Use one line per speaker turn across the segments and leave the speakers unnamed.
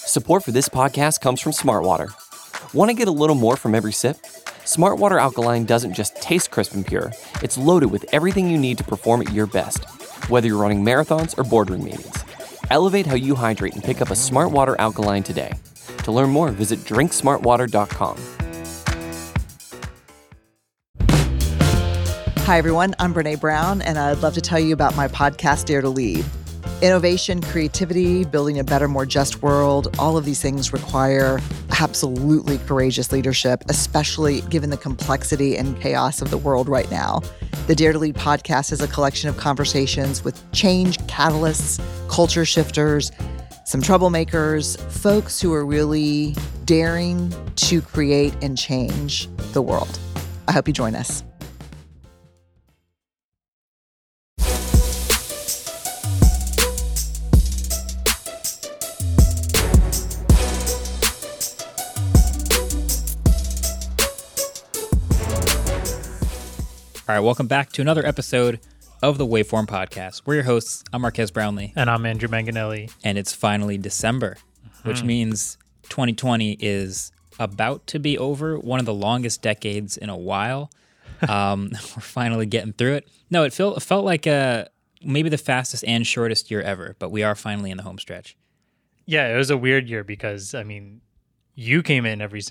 Support for this podcast comes from Smartwater. Want to get a little more from every sip? Smartwater Alkaline doesn't just taste crisp and pure, it's loaded with everything you need to perform at your best, whether you're running marathons or boardroom meetings. Elevate how you hydrate and pick up a Smartwater Alkaline today. To learn more, visit drinksmartwater.com.
Hi, everyone. I'm Brene Brown, and I'd love to tell you about my podcast, Dare to Lead. Innovation, creativity, building a better, more just world, all of these things require absolutely courageous leadership, especially given the complexity and chaos of the world right now. The Dare to Lead podcast is a collection of conversations with change catalysts, culture shifters, some troublemakers, folks who are really daring to create and change the world. I hope you join us.
All right, welcome back to another episode of the Waveform Podcast. We're your hosts. I'm Marquez Brownlee.
And I'm Andrew Manganelli.
And it's finally December, which means 2020 is about to be over, one of the longest decades in a while. We're finally getting through it. No, it felt like maybe the fastest and shortest year ever, but we are finally in the home stretch.
Yeah, it was a weird year because, you came in every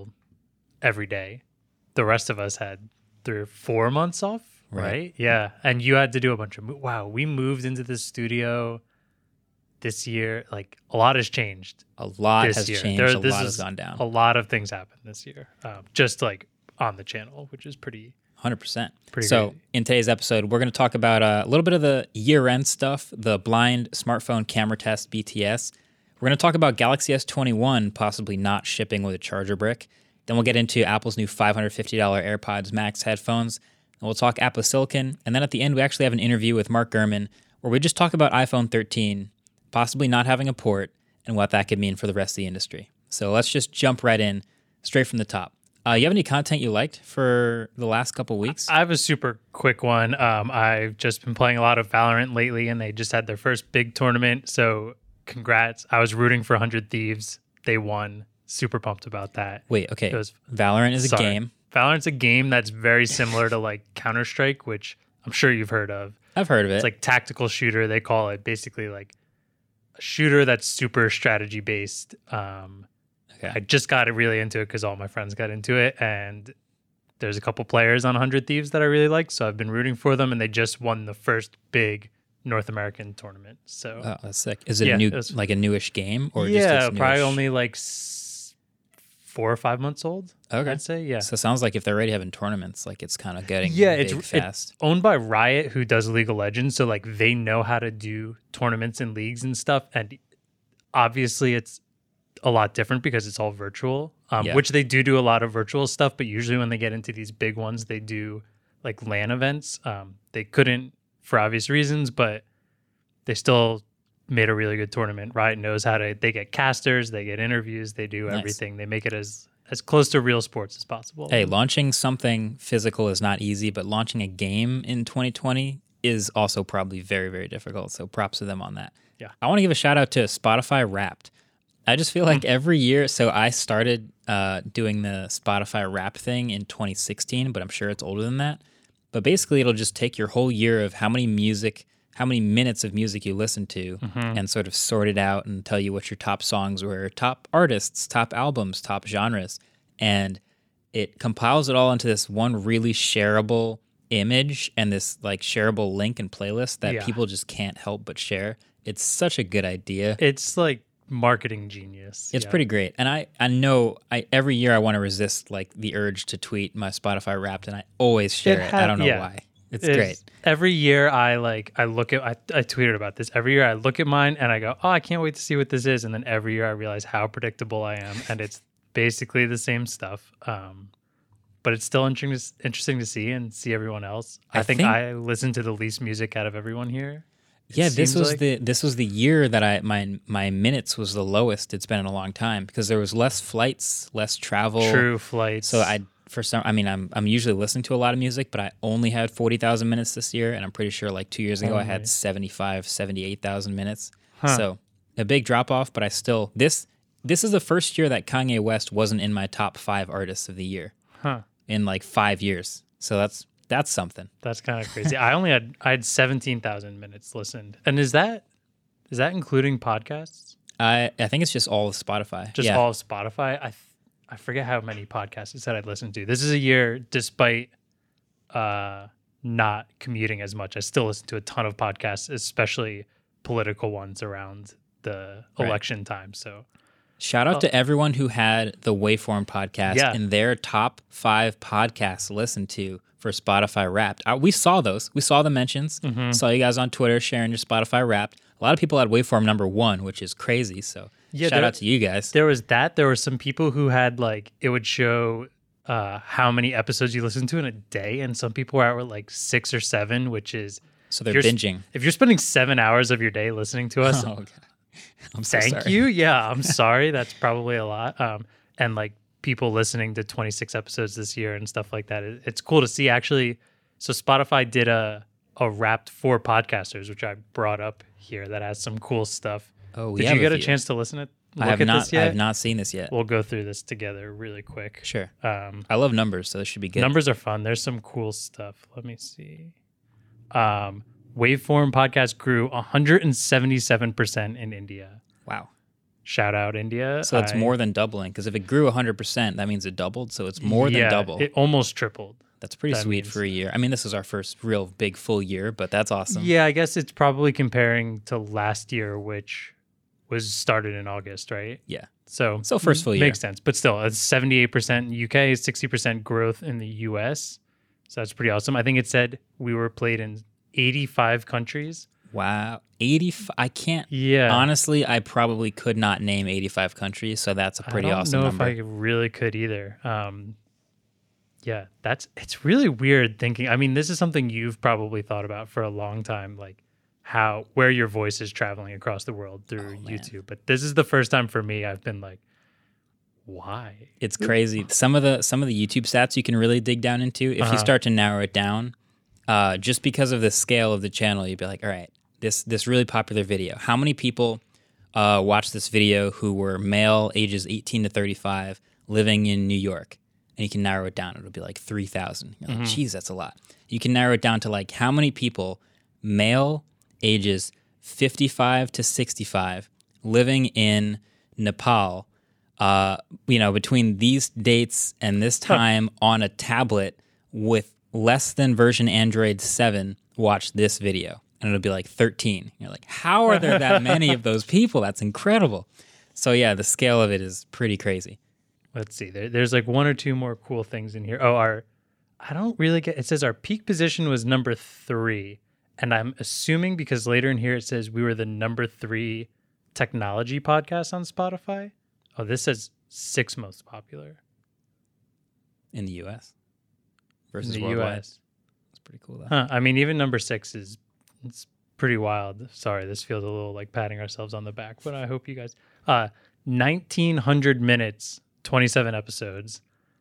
day. The rest of us had 3 or 4 months off, right? Yeah. And you had to do a bunch of we moved into the studio this year. Like, a lot has changed.
A lot has changed. A lot has gone down.
A lot of things happened this year, just like on the channel, which is pretty
100%.
Pretty
so
great.
In today's episode, we're going to talk about a little bit of the year-end stuff, the blind smartphone camera test, BTS. We're going to talk about Galaxy S21 possibly not shipping with a charger brick. Then we'll get into Apple's new $550 AirPods Max headphones. And we'll talk Apple Silicon. And then at the end, we actually have an interview with Mark Gurman where we just talk about iPhone 13 possibly not having a port and what that could mean for the rest of the industry. So let's just jump right in, straight from the top. You have any content you liked for the last couple weeks?
I have a super quick one. I've just been playing a lot of Valorant lately, and they just had their first big tournament. So congrats. I was rooting for 100 Thieves. They won. Super pumped about that.
Wait, okay. Valorant is a game.
Valorant's a game that's very similar to like Counter-Strike, which I'm sure you've heard of.
I've heard of it.
It's like tactical shooter. They call it basically like a shooter that's super strategy based.
Okay.
I just got really into it because all my friends got into it, and there's a couple players on 100 Thieves that I really like, so I've been rooting for them, and they just won the first big North American tournament. So
that's sick. Is it a newish game, or just it's
probably only like 4 or 5 months old?
Okay.
I'd say, yeah.
So it sounds like if they're already having tournaments, like it's kind of getting fast.
It's owned by Riot, who does League of Legends, so like they know how to do tournaments and leagues and stuff, and obviously it's a lot different because it's all virtual, which they do a lot of virtual stuff, but usually when they get into these big ones, they do like LAN events. They couldn't for obvious reasons, but they still made a really good tournament. Riot knows they get casters, they get interviews, they do everything. They make it as close to real sports as possible.
Hey, launching something physical is not easy, but launching a game in 2020 is also probably very, very difficult. So props to them on that.
Yeah.
I want to give a shout out to Spotify Wrapped. I just feel like every year, so I started doing the Spotify Wrapped thing in 2016, but I'm sure it's older than that. But basically, it'll just take your whole year of how many minutes of music you listen to and sort of sort it out and tell you what your top songs were, top artists, top albums, top genres. And it compiles it all into this one really shareable image and this like shareable link and playlist that people just can't help but share. It's such a good idea.
It's like marketing genius.
It's pretty great. And I know every year I want to resist like the urge to tweet my Spotify Wrapped, and I always share it. I don't know why. It's great.
Every year I tweeted about this. Every year I look at mine and I go, oh, I can't wait to see what this is. And then every year I realize how predictable I am. And it's basically the same stuff. But it's still interesting to see everyone else. I think I listen to the least music out of everyone here.
This was the year that my minutes was the lowest it's been in a long time because there was less flights, less travel.
True flights.
So I'm usually listening to a lot of music, but I only had 40,000 minutes this year, and I'm pretty sure like 2 years ago I had 78,000 minutes. So a big drop off, but I still This is the first year that Kanye West wasn't in my top 5 artists of the year in like 5 years. So that's something.
That's kind of crazy. I had 17,000 minutes listened. And is that including podcasts?
I think it's just all of Spotify.
Just all of Spotify. I forget how many podcasts it said I'd listened to. This is a year, despite not commuting as much, I still listen to a ton of podcasts, especially political ones around the election time. So
shout out to everyone who had the Waveform podcast in their top 5 podcasts to listen to for Spotify Wrapped. We saw those. We saw the mentions. Saw you guys on Twitter sharing your Spotify Wrapped. A lot of people had Waveform number 1, which is crazy. So shout out to you guys.
There was that. There were some people who had like, it would show how many episodes you listen to in a day. And some people were at like 6 or 7, which is...
So they're binging.
If you're spending 7 hours of your day listening to us...
Oh, okay. I'm so
Thank
sorry.
you. Yeah, I'm sorry. That's probably a lot. And like people listening to 26 episodes this year and stuff like that. It's cool to see actually. So Spotify did a Wrapped for podcasters, which I brought up here, that has some cool stuff.
Oh,
did you get a chance to listen to
I have not seen this yet.
We'll go through this together really quick.
Sure. I love numbers, so this should be good.
Numbers are fun. There's some cool stuff. Let me see. Waveform podcast grew 177% in India.
Wow.
Shout out India.
So it's more than doubling, because if it grew 100%, that means it doubled. So it's more than double.
It almost tripled.
That's pretty sweet for a year. I mean, this is our first real big full year, but that's awesome.
Yeah, I guess it's probably comparing to last year, which was started in August, right?
Yeah.
So
first full year.
Makes sense. But still, it's 78% in the UK, 60% growth in the US. So that's pretty awesome. I think it said we were played in 85 countries.
Wow. 85. I can't.
Yeah.
Honestly, I probably could not name 85 countries. So that's a pretty awesome number.
I don't know if I really could either. Yeah, it's really weird thinking. I mean, this is something you've probably thought about for a long time, like where your voice is traveling across the world through YouTube. But this is the first time for me I've been like, why?
It's crazy. Some of the YouTube stats you can really dig down into. If you start to narrow it down, just because of the scale of the channel, you'd be like, all right, this really popular video. How many people watched this video who were male, ages 18 to 35, living in New York? And you can narrow it down. It'll be like 3,000. You're like, geez, that's a lot. You can narrow it down to like how many people, male, ages 55 to 65, living in Nepal, between these dates and this time on a tablet with less than version Android 7, watch this video. And it'll be like 13. You're like, how are there that many of those people? That's incredible. So yeah, the scale of it is pretty crazy.
Let's see. There's like 1 or 2 more cool things in here. Oh, I don't really get. It says our peak position was number 3, and I'm assuming because later in here it says we were the number 3 technology podcast on Spotify. Oh, this says 6th most popular
in the U.S. versus
in the
worldwide.
US.
That's pretty cool, though.
I mean, even number 6 it's pretty wild. Sorry, this feels a little like patting ourselves on the back, but I hope you guys. 1,900 minutes. 27 episodes.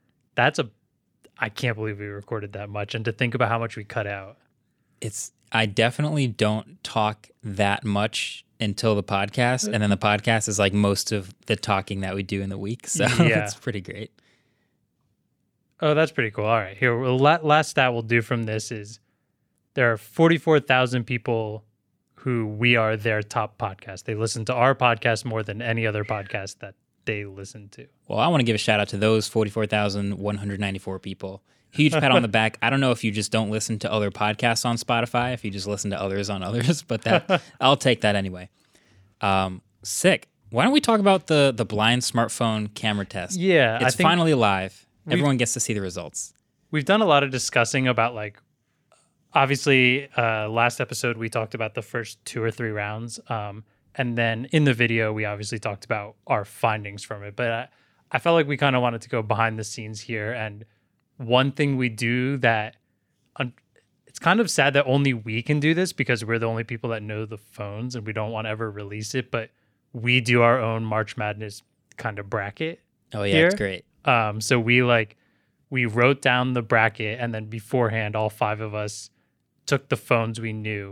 I can't believe we recorded that much. And to think about how much we cut out.
I definitely don't talk that much until the podcast. And then the podcast is like most of the talking that we do in the week. So it's pretty great.
Oh, that's pretty cool. All right. Here, last stat we'll do from this is there are 44,000 people who we are their top podcast. They listen to our podcast more than any other podcast that they listen to.
Well, I want to give a shout out to those 44,194 people. Huge pat on the back. I don't know if you just don't listen to other podcasts on Spotify, if you just listen to others on others, but I'll take that anyway. Sick. Why don't we talk about the blind smartphone camera test?
Yeah.
It's finally live. Everyone gets to see the results.
We've done a lot of discussing about like, obviously, last episode we talked about the first 2 or 3 rounds. And then in the video, we obviously talked about our findings from it. But I felt like we kind of wanted to go behind the scenes here. And one thing we do that it's kind of sad that only we can do this because we're the only people that know the phones and we don't want to ever release it. But we do our own March Madness kind of bracket.
Oh, yeah,
here.
It's great.
So we wrote down the bracket and then beforehand, all 5 of us took the phones we knew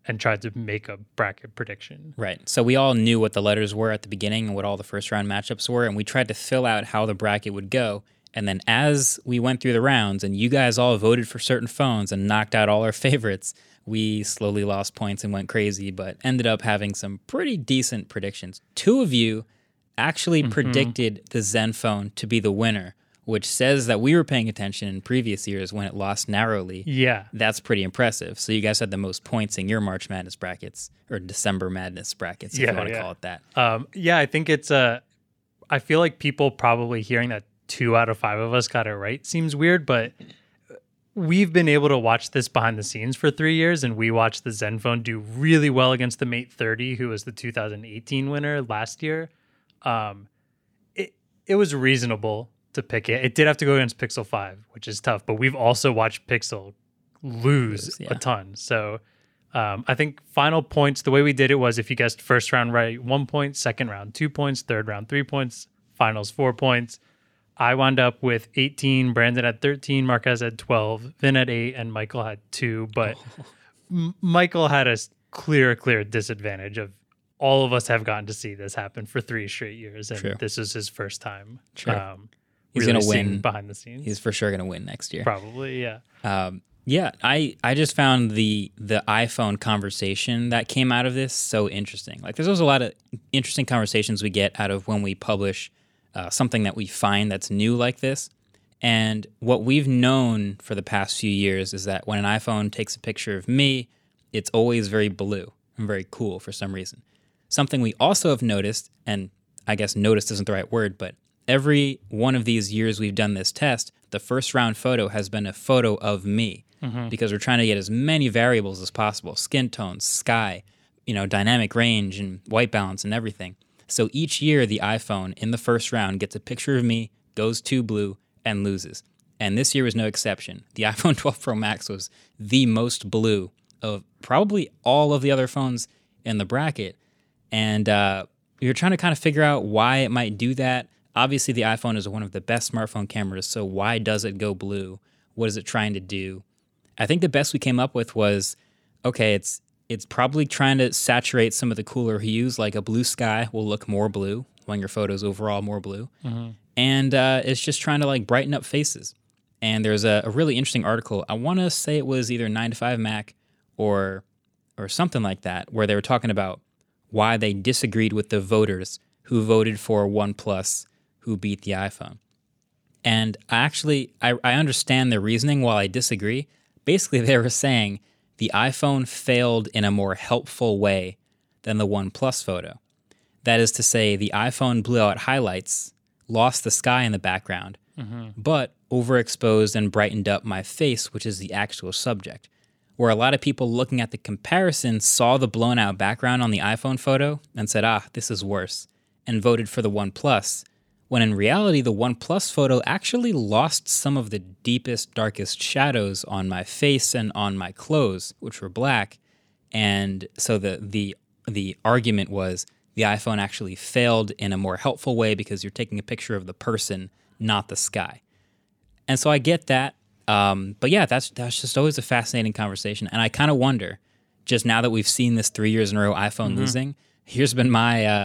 and tried to make a bracket prediction.
Right. So we all knew what the letters were at the beginning and what all the first round matchups were, and we tried to fill out how the bracket would go. And then as we went through the rounds and you guys all voted for certain phones and knocked out all our favorites, we slowly lost points and went crazy, but ended up having some pretty decent predictions. 2 of you actually predicted the Zenfone to be the winner, which says that we were paying attention in previous years when it lost narrowly.
Yeah.
That's pretty impressive. So you guys had the most points in your March Madness brackets, or December Madness brackets, if you want to call it that.
I think it's I feel like people probably hearing that 2 out of 5 of us got it right seems weird, but we've been able to watch this behind the scenes for 3 years, and we watched the Zenfone do really well against the Mate 30, who was the 2018 winner last year. It was reasonable to pick it. It did have to go against Pixel 5, which is tough, but we've also watched Pixel lose a ton. So I think final points, the way we did it was if you guessed first round right, 1 point, second round 2 points, third round 3 points, finals 4 points. I wound up with 18, Brandon had 13, Marquez had 12, Vin had 8, and Michael had 2. But Michael had a clear disadvantage of all of us have gotten to see this happen for 3 straight years, and this is his first time.
He's
really
going to win
behind the scenes.
He's for sure going to win next year.
Probably, yeah.
I just found the iPhone conversation that came out of this so interesting. Like, there's always a lot of interesting conversations we get out of when we publish something that we find that's new like this. And what we've known for the past few years is that when an iPhone takes a picture of me, it's always very blue and very cool for some reason. Something we also have noticed, and I guess noticed isn't the right word, but every one of these years we've done this test, the first round photo has been a photo of me because we're trying to get as many variables as possible, skin tone, sky, dynamic range and white balance and everything. So each year the iPhone in the first round gets a picture of me, goes to blue, and loses. And this year was no exception. The iPhone 12 Pro Max was the most blue of probably all of the other phones in the bracket. And you're trying to kind of figure out why it might do that. Obviously, the iPhone is one of the best smartphone cameras, so why does it go blue? What is it trying to do? I think the best we came up with was, okay, it's probably trying to saturate some of the cooler hues, like a blue sky will look more blue when your photo's overall more blue. And it's just trying to like brighten up faces. And there's a really interesting article. I want to say it was either 9to5Mac or something like that, where they were talking about why they disagreed with the voters who voted for OnePlus, who beat the iPhone. And I understand their reasoning while I disagree. Basically, they were saying the iPhone failed in a more helpful way than the OnePlus photo. That is to say, the iPhone blew out highlights, lost the sky in the background, but overexposed and brightened up my face, which is the actual subject. Where a lot of people looking at the comparison saw the blown out background on the iPhone photo and said, this is worse, and voted for the OnePlus, when in reality, the OnePlus photo actually lost some of the deepest, darkest shadows on my face and on my clothes, which were black. And so the argument was the iPhone actually failed in a more helpful way because you're taking a picture of the person, not the sky. And so I get that. But yeah, that's just always a fascinating conversation. And I kind of wonder, just now that we've seen this 3 years in a row iPhone losing, here's been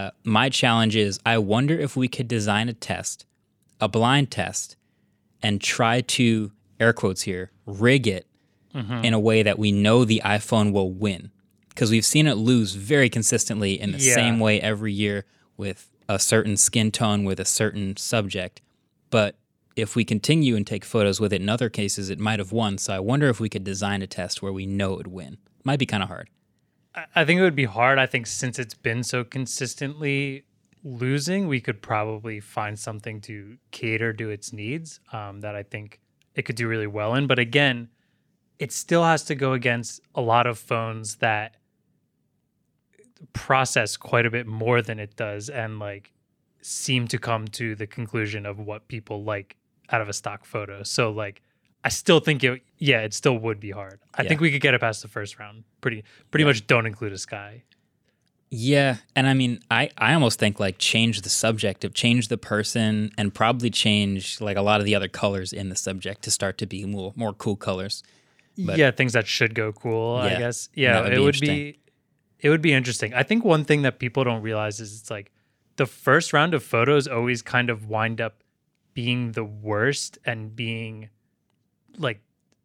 my challenge is I wonder if we could design a test, a blind test, and try to, air quotes here, rig it in a way that we know the iPhone will win. Because we've seen it lose very consistently in the same way every year with a certain skin tone, with a certain subject. But if we continue and take photos with it in other cases, it might have won. So I wonder if we could design a test where we know it would win. Might be kind of hard.
I think it would be hard. I think since it's been so consistently losing, we could probably find something to cater to its needs that I think it could do really well in. But again, it still has to go against a lot of phones that process quite a bit more than it does and like seem to come to the conclusion of what people like out of a stock photo. So like I still think it still would be hard. I think we could get it past the first round. Pretty much don't include a sky.
Yeah, and I mean, I almost think like change the subject, of change the person, and probably change like a lot of the other colors in the subject to start to be more cool colors. But
yeah, things that should go cool, I
Yeah,
guess.
that
Yeah,
would
it
be
would
interesting.
it would be interesting. I think one thing that people don't realize is it's like the first round of photos always kind of wind up being the worst and being like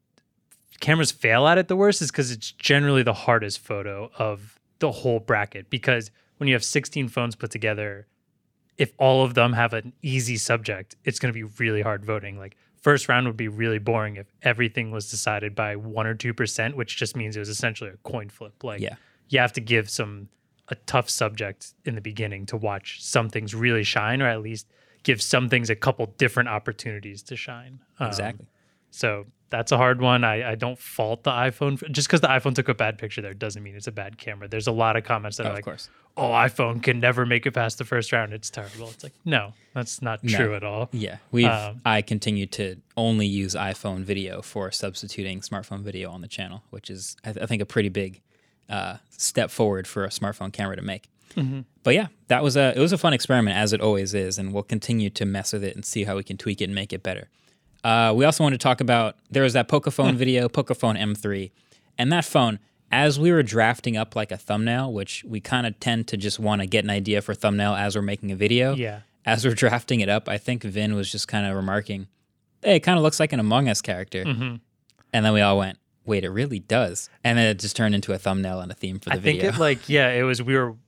cameras fail at it the worst is because it's generally the hardest photo of the whole bracket, because when you have 16 phones put together, if all of them have an easy subject, it's going to be really hard voting. Like first round would be really boring if everything was decided by 1 or 2%, which just means it was essentially a coin flip. Like
Yeah.
you have to give a tough subject in the beginning to watch some things really shine, or at least give some things a couple different opportunities to shine.
Exactly.
So that's a hard one. I don't fault the iPhone. Just because the iPhone took a bad picture there doesn't mean it's a bad camera. There's a lot of comments that are
Of
like,
course.
oh, iPhone can never make it past the first round. It's terrible. It's like, no, that's not true at all.
Yeah, I continue to only use iPhone video for substituting smartphone video on the channel, which is I think a pretty big step forward for a smartphone camera to make. But yeah, it was a fun experiment, as it always is, and we'll continue to mess with it and see how we can tweak it and make it better. We also want to talk about, there was that Pocophone video, Pocophone M3, and that phone, as we were drafting up like a thumbnail, which we kind of tend to just want to get an idea for thumbnail as we're making a video.
Yeah.
As we're drafting it up, I think Vin was just kind of remarking, hey, it kind of looks like an Among Us character. And then we all went, wait, it really does. And then it just turned into a thumbnail and a theme for the video.
I think it was,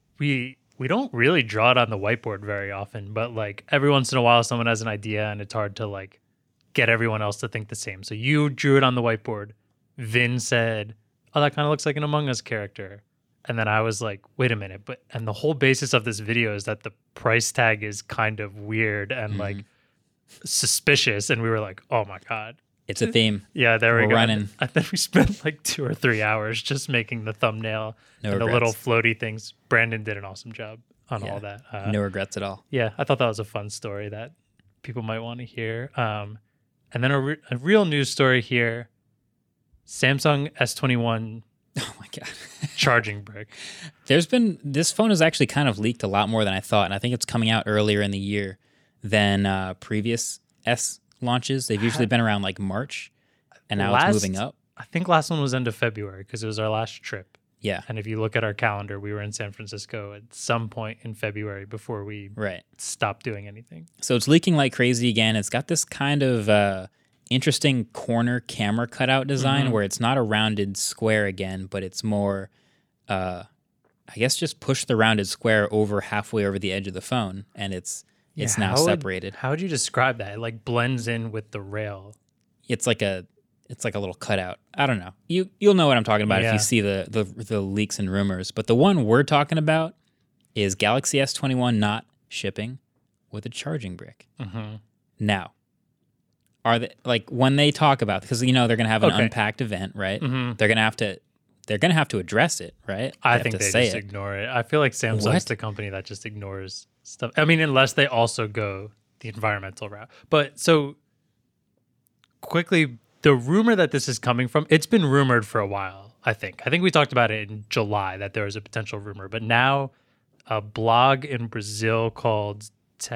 we don't really draw it on the whiteboard very often, but like every once in a while someone has an idea and it's hard to like get everyone else to think the same. So you drew it on the whiteboard. Vin said, oh, that kind of looks like an Among Us character. And then I was like, wait a minute. And the whole basis of this video is that the price tag is kind of weird and like suspicious. And we were like, oh my God.
It's a theme.
Yeah, there we
We're
go.
running.
I think we spent like 2 or 3 hours just making the thumbnail
No
and
regrets.
the little floaty things. Brandon did an awesome job on all that.
No regrets at all.
Yeah, I thought that was a fun story that people might want to hear. And then a real news story here. Samsung S21
Oh my God.
charging brick.
This phone has actually kind of leaked a lot more than I thought, and I think it's coming out earlier in the year than previous S launches. They've usually been around like March, and now it's moving up.
I think last one was end of February because it was our last trip.
Yeah.
And if you look at our calendar, we were in San Francisco at some point in February before we
Right.
stopped doing anything.
So it's leaking like crazy again. It's got this kind of interesting corner camera cutout design where it's not a rounded square again, but it's more, I guess, just push the rounded square over halfway over the edge of the phone, and it's now separated.
How would you describe that? It like blends in with the rail.
It's like a little cutout. I don't know. You'll know what I'm talking about if
Yeah.
you see the leaks and rumors. But the one we're talking about is Galaxy S21 not shipping with a charging brick. Now, are they like when they talk about, because they're going to have an unpacked event, right? They're going to have to address it, right?
I think they just ignore it. I feel like Samsung's
What?
the company that just ignores stuff. I mean, unless they also go the environmental route. But so quickly, the rumor that this is coming from, it's been rumored for a while, I think. I think we talked about it in July that there was a potential rumor. But now a blog in Brazil called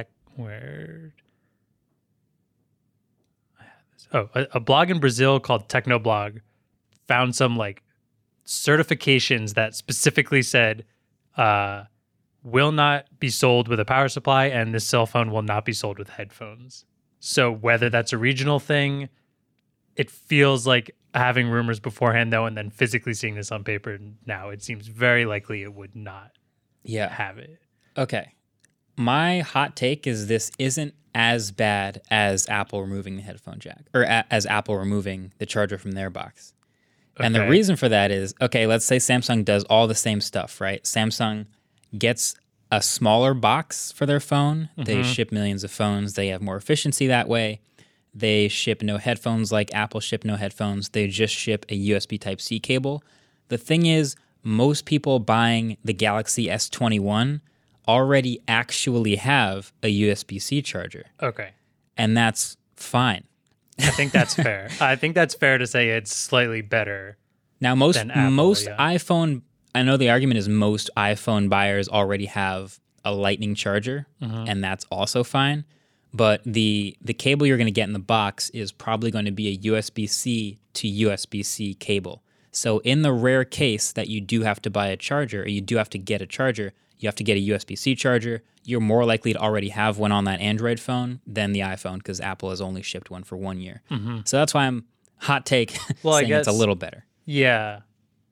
a blog in Brazil called Technoblog found some like certifications that specifically said will not be sold with a power supply, and this cell phone will not be sold with headphones. So whether that's a regional thing, it feels like having rumors beforehand though, and then physically seeing this on paper now, it seems very likely it would not have it.
Okay. My hot take is this isn't as bad as Apple removing the headphone jack, or as Apple removing the charger from their box. And the reason for that is, okay, let's say Samsung does all the same stuff, right? Samsung gets a smaller box for their phone. They ship millions of phones. They have more efficiency that way. They ship no headphones like Apple ship no headphones. They just ship a USB Type-C cable. The thing is, most people buying the Galaxy S21 already actually have a USB-C charger.
Okay.
And that's fine.
I think that's fair. I think that's fair to say it's slightly better.
Now, most
than Apple,
iPhone, I know the argument is most iPhone buyers already have a Lightning charger, and that's also fine. But the cable you're going to get in the box is probably going to be a USB-C to USB-C cable. So in the rare case that you do have to buy a charger, or you do have to get a charger, you have to get a USB-C charger. You're more likely to already have one on that Android phone than the iPhone, because Apple has only shipped one for 1 year. Mm-hmm. So that's why I'm hot take saying it's a little better.
Yeah.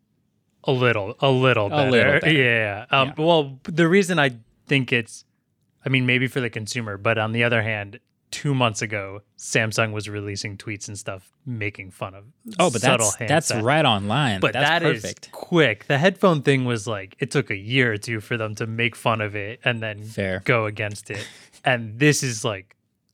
A little better. Yeah. Well, the reason I think maybe for the consumer, but on the other hand, 2 months ago, Samsung was releasing tweets and stuff making fun of
that's right online.
But
that's
perfect. Is quick. The headphone thing was like, it took a year or two for them to make fun of it and then go against it. And this is like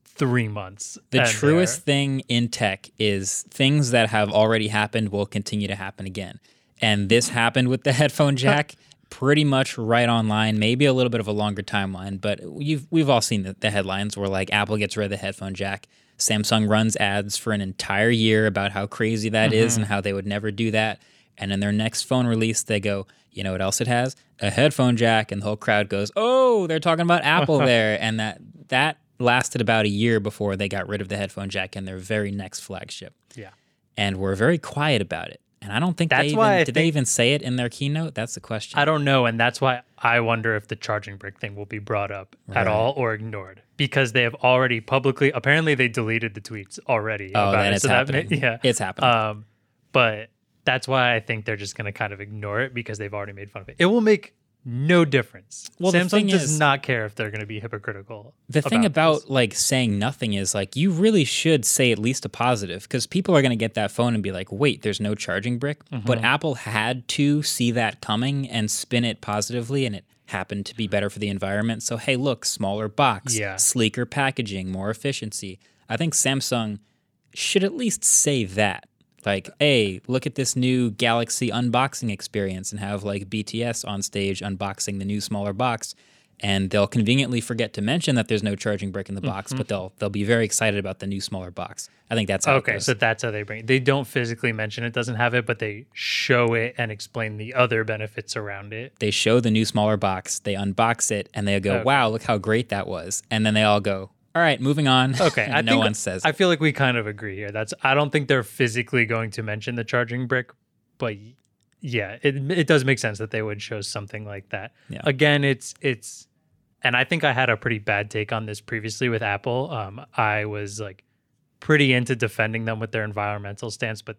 3 months.
The truest thing in tech is things that have already happened will continue to happen again. And this happened with the headphone jack. Pretty much right online, maybe a little bit of a longer timeline, but we've all seen the headlines where like Apple gets rid of the headphone jack. Samsung runs ads for an entire year about how crazy that is and how they would never do that. And in their next phone release, they go, you know what else it has? A headphone jack. And the whole crowd goes, oh, they're talking about Apple there. And that lasted about a year before they got rid of the headphone jack in their very next flagship.
Yeah.
And we're very quiet about it. And I don't think did they even say it in their keynote? That's the question.
I don't know. And that's why I wonder if the charging brick thing will be brought up at all or ignored, because they have already publicly, apparently they deleted the tweets already.
Then it's happening. It's happening.
But that's why I think they're just going to kind of ignore it, because they've already made fun of it. It will make no difference. Well, Samsung does not care if they're going to be hypocritical.
The thing about like saying nothing is like you really should say at least a positive, because people are going to get that phone and be like, wait, there's no charging brick. Mm-hmm. But Apple had to see that coming and spin it positively, and it happened to be better for the environment. So, hey, look, smaller box, sleeker packaging, more efficiency. I think Samsung should at least say that. Like, hey, look at this new Galaxy unboxing experience, and have like BTS on stage unboxing the new smaller box. And they'll conveniently forget to mention that there's no charging brick in the box, but they'll be very excited about the new smaller box. I think that's how it goes.
So that's how they bring it. They don't physically mention it doesn't have it, but they show it and explain the other benefits around it.
They show the new smaller box, they unbox it, and they go, wow, look how great that was. And then they all go, all right, moving on.
Okay,
and no one says.
I feel like we kind of agree here. I don't think they're physically going to mention the charging brick, but yeah, it does make sense that they would show something like that. Yeah. Again, it's, and I think I had a pretty bad take on this previously with Apple. I was like pretty into defending them with their environmental stance, but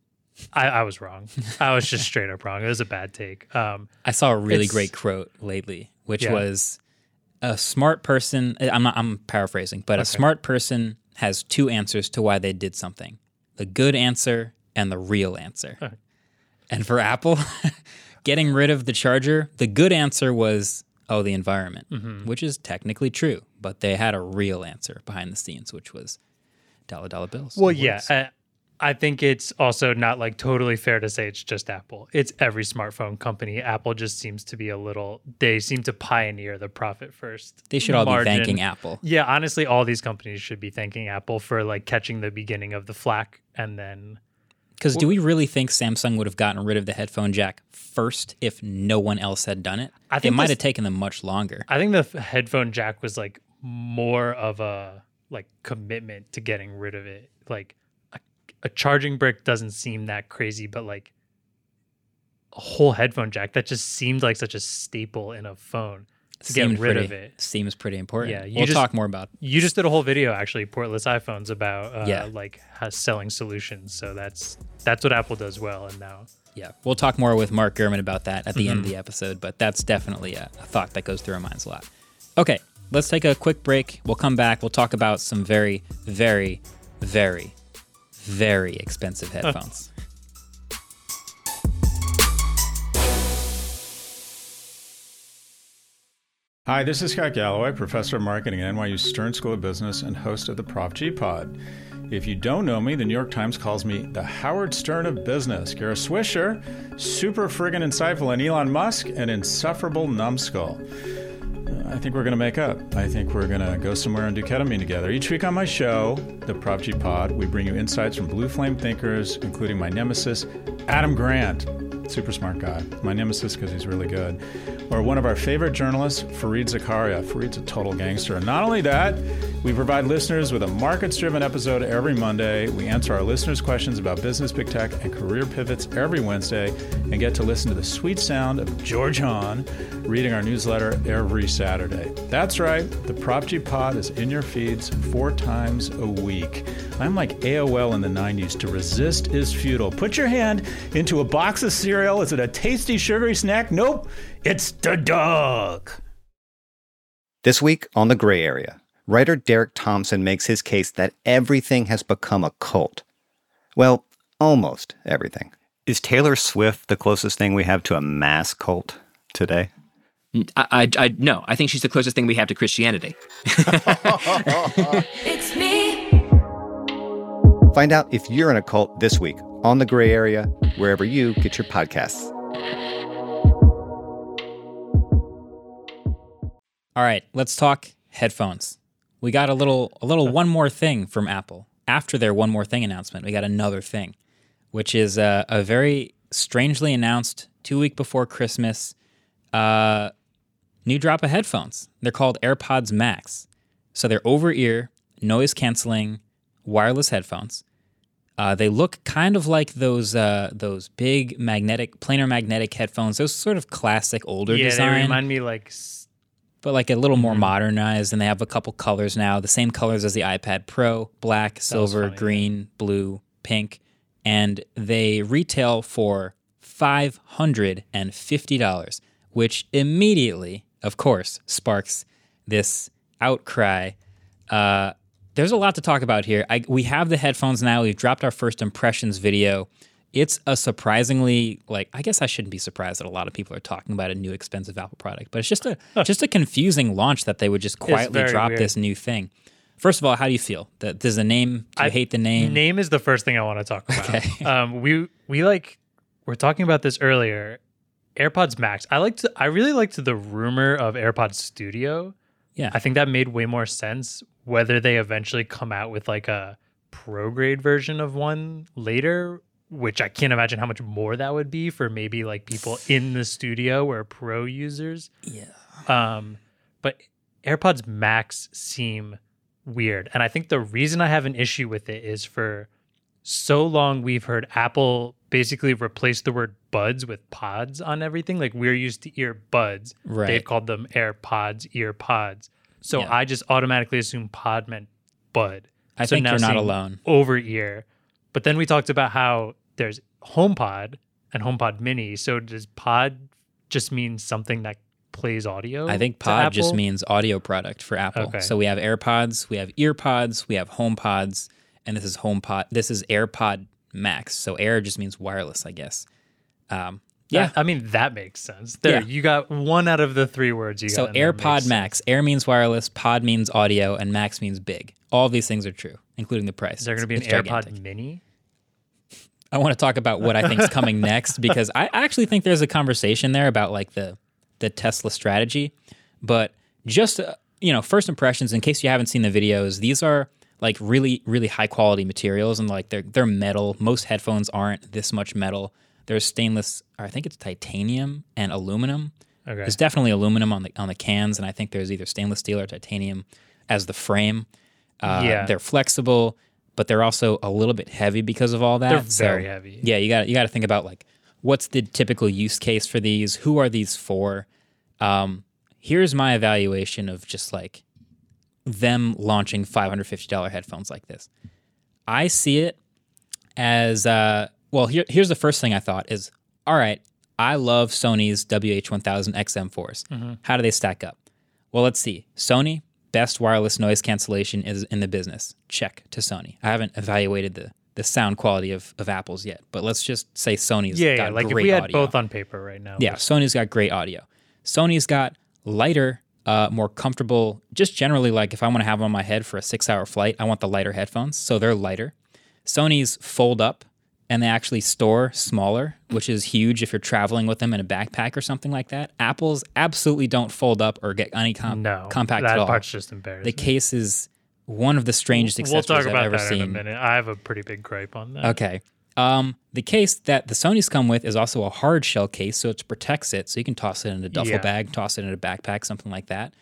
I was wrong. I was just straight up wrong. It was a bad take.
I saw a really great quote lately, which was, a smart person, I'm paraphrasing, but a smart person has two answers to why they did something: the good answer and the real answer. And for Apple, getting rid of the charger, the good answer was, the environment, which is technically true, but they had a real answer behind the scenes, which was dollar bills.
Well, yeah. I think it's also not like totally fair to say it's just Apple. It's every smartphone company. Apple just seems to be they seem to pioneer the profit first.
They should all be thanking Apple.
Yeah, honestly, all these companies should be thanking Apple for like catching the beginning of the flack, and then.
Because do we really think Samsung would have gotten rid of the headphone jack first if no one else had done it? It might have taken them much longer.
I think the headphone jack was like more of a like commitment to getting rid of it. Like, a charging brick doesn't seem that crazy, but like a whole headphone jack, that just seemed like such a staple in a phone. To get rid of it
seems pretty important. Yeah, we'll talk more about.
You just did a whole video, actually, Portless iPhones, about like selling solutions. So that's what Apple does well. And now,
we'll talk more with Mark Gurman about that at the end of the episode. But that's definitely a thought that goes through our minds a lot. Okay, let's take a quick break. We'll come back. We'll talk about some very, very, very, very expensive headphones.
Hi, this is Scott Galloway, professor of marketing at NYU Stern School of Business and host of the Prop G Pod. If you don't know me, the New York Times calls me the Howard Stern of business. Kara Swisher, super friggin' insightful, and Elon Musk, an insufferable numbskull. I think we're going to make up. I think we're going to go somewhere and do ketamine together. Each week on my show, the Prop G Pod, we bring you insights from blue flame thinkers, including my nemesis, Adam Grant. Super smart guy. My nemesis because he's really good. Or one of our favorite journalists, Fareed Zakaria. Fareed's a total gangster. And not only that, We provide listeners with a markets-driven episode every Monday. We answer our listeners' questions about business, big tech, and career pivots every Wednesday, and get to listen to the sweet sound of George Hahn reading our newsletter every Saturday. That's right, the Prop G Pod is in your feeds 4 times a week. I'm like AOL in the 90s. To resist is futile. Put your hand into a box of cereal. Is it a tasty, sugary snack? Nope, it's the dog.
This week on The Gray Area, writer Derek Thompson makes his case that everything has become a cult. Well, almost everything. Is Taylor Swift the closest thing we have to a mass cult today?
No, I think she's the closest thing we have to Christianity.
It's me.
Find out if you're in a cult this week on The Gray Area, wherever you get your podcasts.
All right, let's talk headphones. We got a little one more thing from Apple. After their one more thing announcement, we got another thing, which is a very strangely announced 2 week before Christmas new drop of headphones. They're called AirPods Max. So they're over-ear, noise-canceling, wireless headphones. They look kind of like those big planar magnetic headphones. Those sort of classic older design.
Yeah, they remind me like...
But like a little more modernized, and they have a couple colors now, the same colors as the iPad Pro, black, silver, green, blue, pink, and they retail for $550, which immediately, of course, sparks this outcry. There's a lot to talk about here. We have the headphones now. We've dropped our first impressions video. It's a surprisingly, I guess I shouldn't be surprised that a lot of people are talking about a new expensive Apple product, but it's just a confusing launch that they would just quietly drop this new thing. First of all, how do you feel? Does the name, do you hate the name?
Name is the first thing I want to talk about.
Okay.
We were talking about this earlier. AirPods Max. I really liked the rumor of AirPods Studio.
Yeah.
I think that made way more sense. Whether they eventually come out with like a pro grade version of one later, which I can't imagine how much more that would be for maybe like people in the studio or pro users.
Yeah.
But AirPods Max seem weird. And I think the reason I have an issue with it is for so long we've heard Apple basically replace the word buds with pods on everything. Like we're used to earbuds.
Right.
They've called them AirPods, earpods. So
Yeah.
I just automatically assumed pod meant bud.
I
So
think
now
you're not
seeing
alone.
Over ear. But then we talked about how there's HomePod and HomePod Mini. So does pod just mean something that plays audio?
I think
to
pod just
Apple?
means audio product for Apple.
Okay.
So we have AirPods, we have EarPods, we have HomePods, and this is HomePod. This is AirPod Max. So Air just means wireless, I guess. Yeah.
I mean, that makes sense. There,
Yeah.
you got one out of the 3 words you got.
So
in there
AirPod
makes
Max. Air means wireless, pod means audio, and Max means big. All of these things are true, including the price.
Is there going to be an
It's
AirPod
gigantic.
Mini?
I want to talk about what I think is coming next, because I actually think there's a conversation there about like the Tesla strategy. But just first impressions, in case you haven't seen the videos, these are like really, really high quality materials, and like they're metal. Most headphones aren't this much metal. There's stainless, or I think it's titanium and aluminum.
Okay.
There's definitely aluminum on the cans, and I think there's either stainless steel or titanium as the frame.
Yeah.
They're flexible, but they're also a little bit heavy because of all that.
They're very heavy.
Yeah, you got to think about like what's the typical use case for these? Who are these for? Here's my evaluation of just like them launching $550 headphones like this. I see it as here's the first thing I thought is, all right, I love Sony's WH-1000 XM4s.
Mm-hmm.
How do they stack up? Well, let's see. Sony, best wireless noise cancellation is in the business. Check to Sony. I haven't evaluated the sound quality of Apple's yet, but let's just say Sony's got
Like
great
if we had
audio.
both on paper right now.
Yeah, Sony's got great audio. Sony's got lighter, more comfortable, just generally like if I want to have them on my head for a 6-hour flight, I want the lighter headphones, so they're lighter. Sony's fold up, and they actually store smaller, which is huge if you're traveling with them in a backpack or something like that. Apple's absolutely don't fold up or get any compact at
that
all.
part's just embarrassing.
The case is one of the strangest
We'll
accessories
talk about
I've ever
that
seen.
in a minute. I have a pretty big gripe on that.
Okay. The case that the Sonys come with is also a hard shell case, so it protects it, so you can toss it in a duffel
Yeah.
bag, toss it in a backpack, something like that.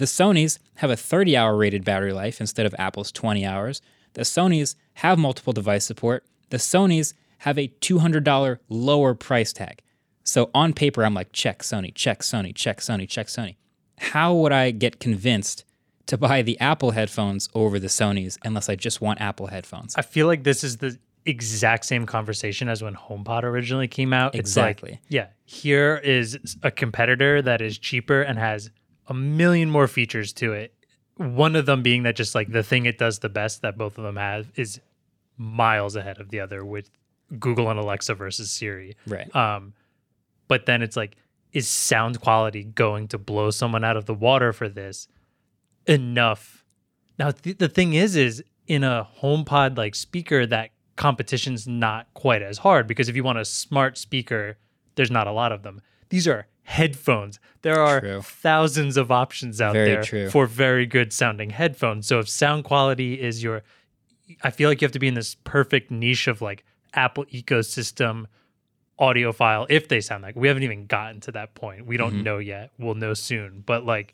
The Sonys have a 30-hour rated battery life instead of Apple's 20 hours. The Sonys have multiple device support. The Sonys have a $200 lower price tag. So on paper, I'm like, check Sony, check Sony, check Sony, check Sony. How would I get convinced to buy the Apple headphones over the Sonys unless I just want Apple headphones?
I feel like this is the exact same conversation as when HomePod originally came out.
Exactly.
It's like, yeah, here is a competitor that is cheaper and has a million more features to it. One of them being that just like the thing it does the best that both of them have is miles ahead of the other with Google and Alexa versus Siri.
Right.
But then it's like, is sound quality going to blow someone out of the water for this enough? Now, the thing is in a HomePod like speaker, that competition's not quite as hard because if you want a smart speaker, there's not a lot of them. These are headphones. There are thousands of options out there for very good sounding headphones. So if sound quality is I feel like you have to be in this perfect niche of like Apple ecosystem audiophile if they sound like. We haven't even gotten to that point. We don't know yet. We'll know soon. But like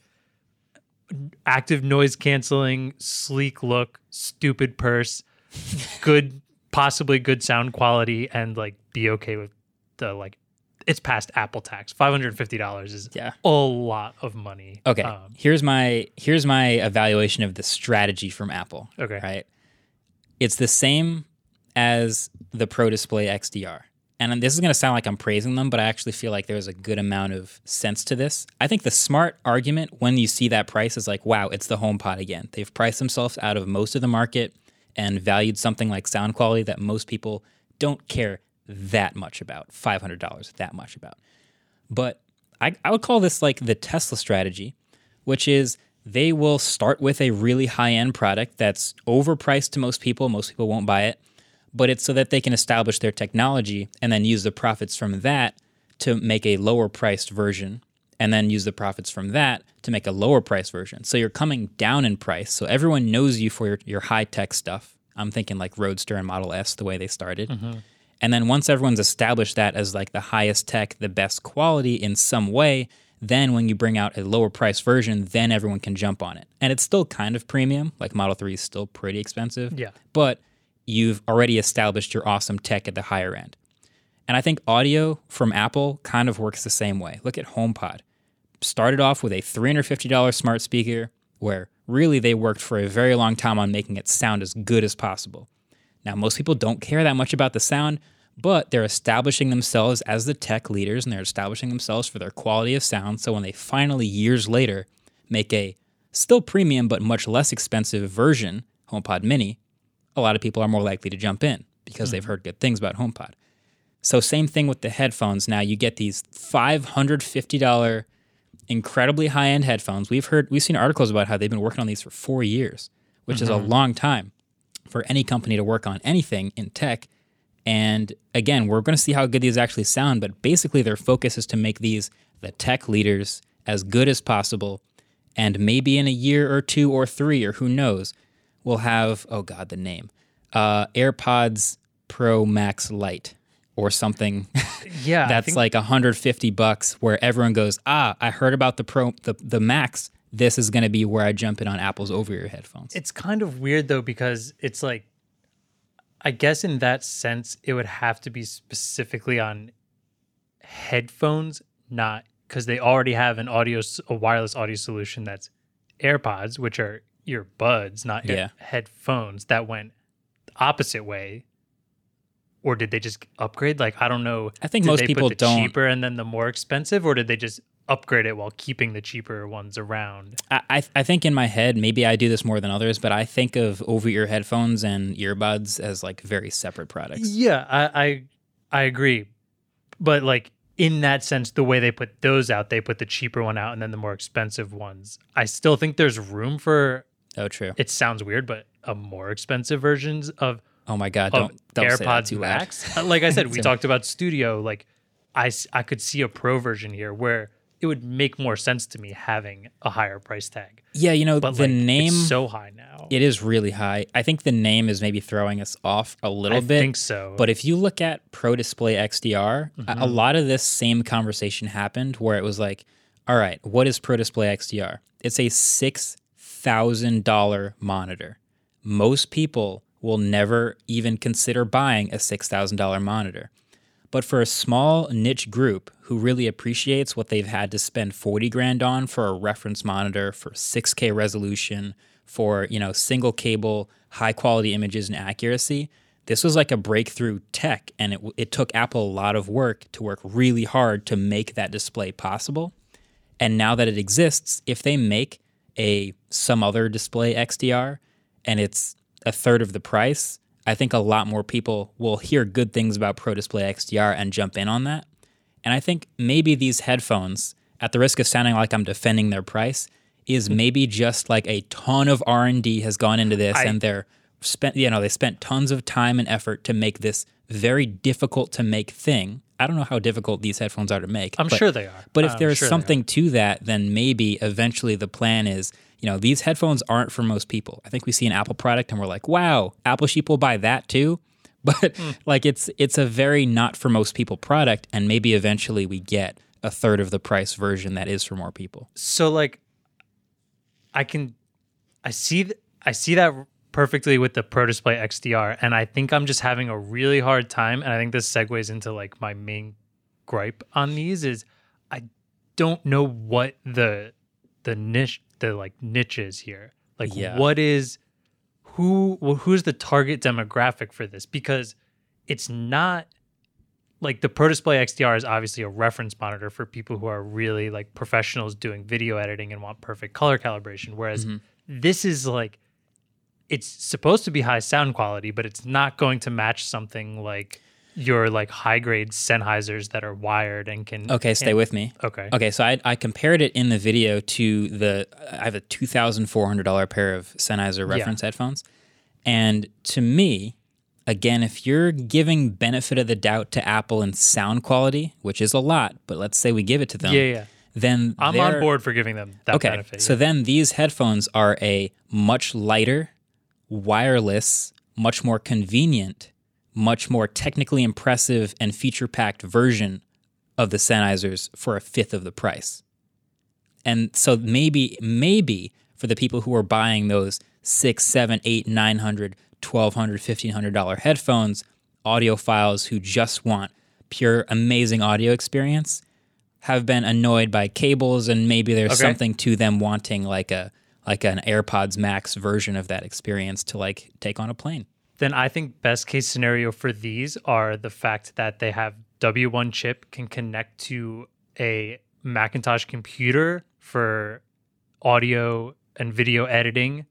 active noise canceling, sleek look, stupid purse, good, possibly good sound quality, and like be okay with the like it's past Apple tax. $550 is a lot of money.
Okay. Here's my evaluation of the strategy from Apple.
Okay.
Right. It's the same as the Pro Display XDR. And this is going to sound like I'm praising them, but I actually feel like there's a good amount of sense to this. I think the smart argument when you see that price is like, wow, it's the HomePod again. They've priced themselves out of most of the market and valued something like sound quality that most people don't care that much about, $500 that much about. But I would call this like the Tesla strategy, which is they will start with a really high-end product that's overpriced to most people. Most people won't buy it. But it's so that they can establish their technology and then use the profits from that to make a lower priced version and then use the profits from that to make a lower priced version. So you're coming down in price. So everyone knows you for your high-tech stuff. I'm thinking like Roadster and Model S, the way they started. Mm-hmm. And then once everyone's established that as like the highest tech, the best quality in some way, then when you bring out a lower priced version, then everyone can jump on it. And it's still kind of premium. Like Model 3 is still pretty expensive.
Yeah.
But you've already established your awesome tech at the higher end. And I think audio from Apple kind of works the same way. Look at HomePod. Started off with a $350 smart speaker where really they worked for a very long time on making it sound as good as possible. Now, most people don't care that much about the sound, but they're establishing themselves as the tech leaders and they're establishing themselves for their quality of sound. So when they finally, years later, make a still premium but much less expensive version, HomePod Mini, a lot of people are more likely to jump in because they've heard good things about HomePod. So same thing with the headphones. Now you get these $550 incredibly high-end headphones. We've seen articles about how they've been working on these for 4 years, which is a long time for any company to work on anything in tech. And again, we're going to see how good these actually sound, but basically their focus is to make these the tech leaders as good as possible. And maybe in a year or 2 or 3, or who knows, we'll have, the name, AirPods Pro Max Lite or something.
Yeah,
that's like $150 where everyone goes, I heard about the Max. This is going to be where I jump in on Apple's over-ear headphones.
It's kind of weird though, because it's like, I guess in that sense, it would have to be specifically on headphones, not because they already have a wireless audio solution that's AirPods, which are earbuds, not headphones. That went the opposite way. Or did they just upgrade? Like, I don't know.
I think most people
put the
don't.
Cheaper and then the more expensive, or did they just upgrade it while keeping the cheaper ones around?
I think in my head, maybe I do this more than others, but I think of over-ear headphones and earbuds as like very separate products.
Yeah, I agree. But like in that sense, the way they put those out, they put the cheaper one out and then the more expensive ones. I still think there's room for.
Oh, true.
It sounds weird, but a more expensive versions of.
Oh my God! Don't
AirPods
say that too
Max. Like I said, we talked about Studio. Like I could see a pro version here where it would make more sense to me having a higher price tag.
Yeah,
but
the name
it's so high now.
It is really high. I think the name is maybe throwing us off a little bit.
I think so.
But if you look at Pro Display XDR, a lot of this same conversation happened where it was like, All right, what is Pro Display XDR? It's a $6,000 monitor. Most people will never even consider buying a $6,000 monitor. But for a small niche group who really appreciates what they've had to spend 40 grand on for a reference monitor, for 6K resolution, for, single cable, high quality images and accuracy, this was like a breakthrough tech, and it took Apple a lot of work to work really hard to make that display possible. And now that it exists, if they make some other display XDR and it's a third of the price, I think a lot more people will hear good things about Pro Display XDR and jump in on that. And I think maybe these headphones, at the risk of sounding like I'm defending their price, is maybe just like a ton of R&D has gone into this, and they spent tons of time and effort to make this very difficult to make thing. I don't know how difficult these headphones are to make.
I'm sure they are.
But if there's something to that, then maybe eventually the plan is, these headphones aren't for most people. I think we see an Apple product and we're like, wow, Apple sheep will buy that too. But it's a very not for most people product, and maybe eventually we get a third of the price version that is for more people.
So I see that perfectly with the Pro Display XDR, and I think I'm just having a really hard time, and I think this segues into my main gripe on these is I don't know what the niche is here. What is who's the target demographic for this? Because it's not the Pro Display XDR is obviously a reference monitor for people who are really professionals doing video editing and want perfect color calibration, whereas this is it's supposed to be high sound quality, but it's not going to match something like your high grade Sennheisers that are wired and can.
Okay, stay with me.
Okay.
So I compared it in the video to I have a $2,400 pair of Sennheiser reference headphones, and to me, again, if you're giving benefit of the doubt to Apple in sound quality, which is a lot, but let's say we give it to them, then
I'm on board for giving them that benefit.
So then these headphones are a much lighter, wireless, much more convenient, much more technically impressive and feature-packed version of the Sennheisers for a fifth of the price. And so maybe for the people who are buying those $600, $700, $800, $900, $1,200, $1,500 headphones, audiophiles who just want pure amazing audio experience, have been annoyed by cables, and maybe there's something to them wanting an AirPods Max version of that experience to take on a plane.
Then I think best case scenario for these are the fact that they have W1 chip, can connect to a Macintosh computer for audio and video editing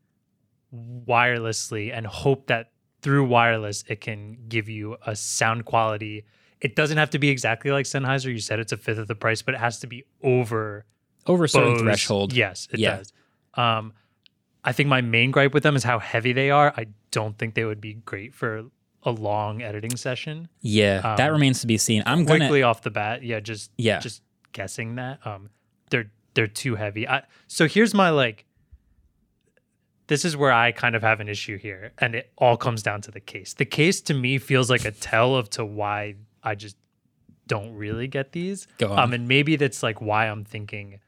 wirelessly, and hope that through wireless it can give you a sound quality. It doesn't have to be exactly like Sennheiser. You said it's a fifth of the price, but it has to be over
a certain threshold.
Yes, it does. I think my main gripe with them is how heavy they are. I don't think they would be great for a long editing session.
Yeah, that remains to be seen. I'm
quickly off the bat. Just guessing that they're too heavy. So here's my this is where I kind of have an issue here, and it all comes down to the case. The case to me feels like a tell to why I just don't really get these.
Go on.
And maybe that's why I'm thinking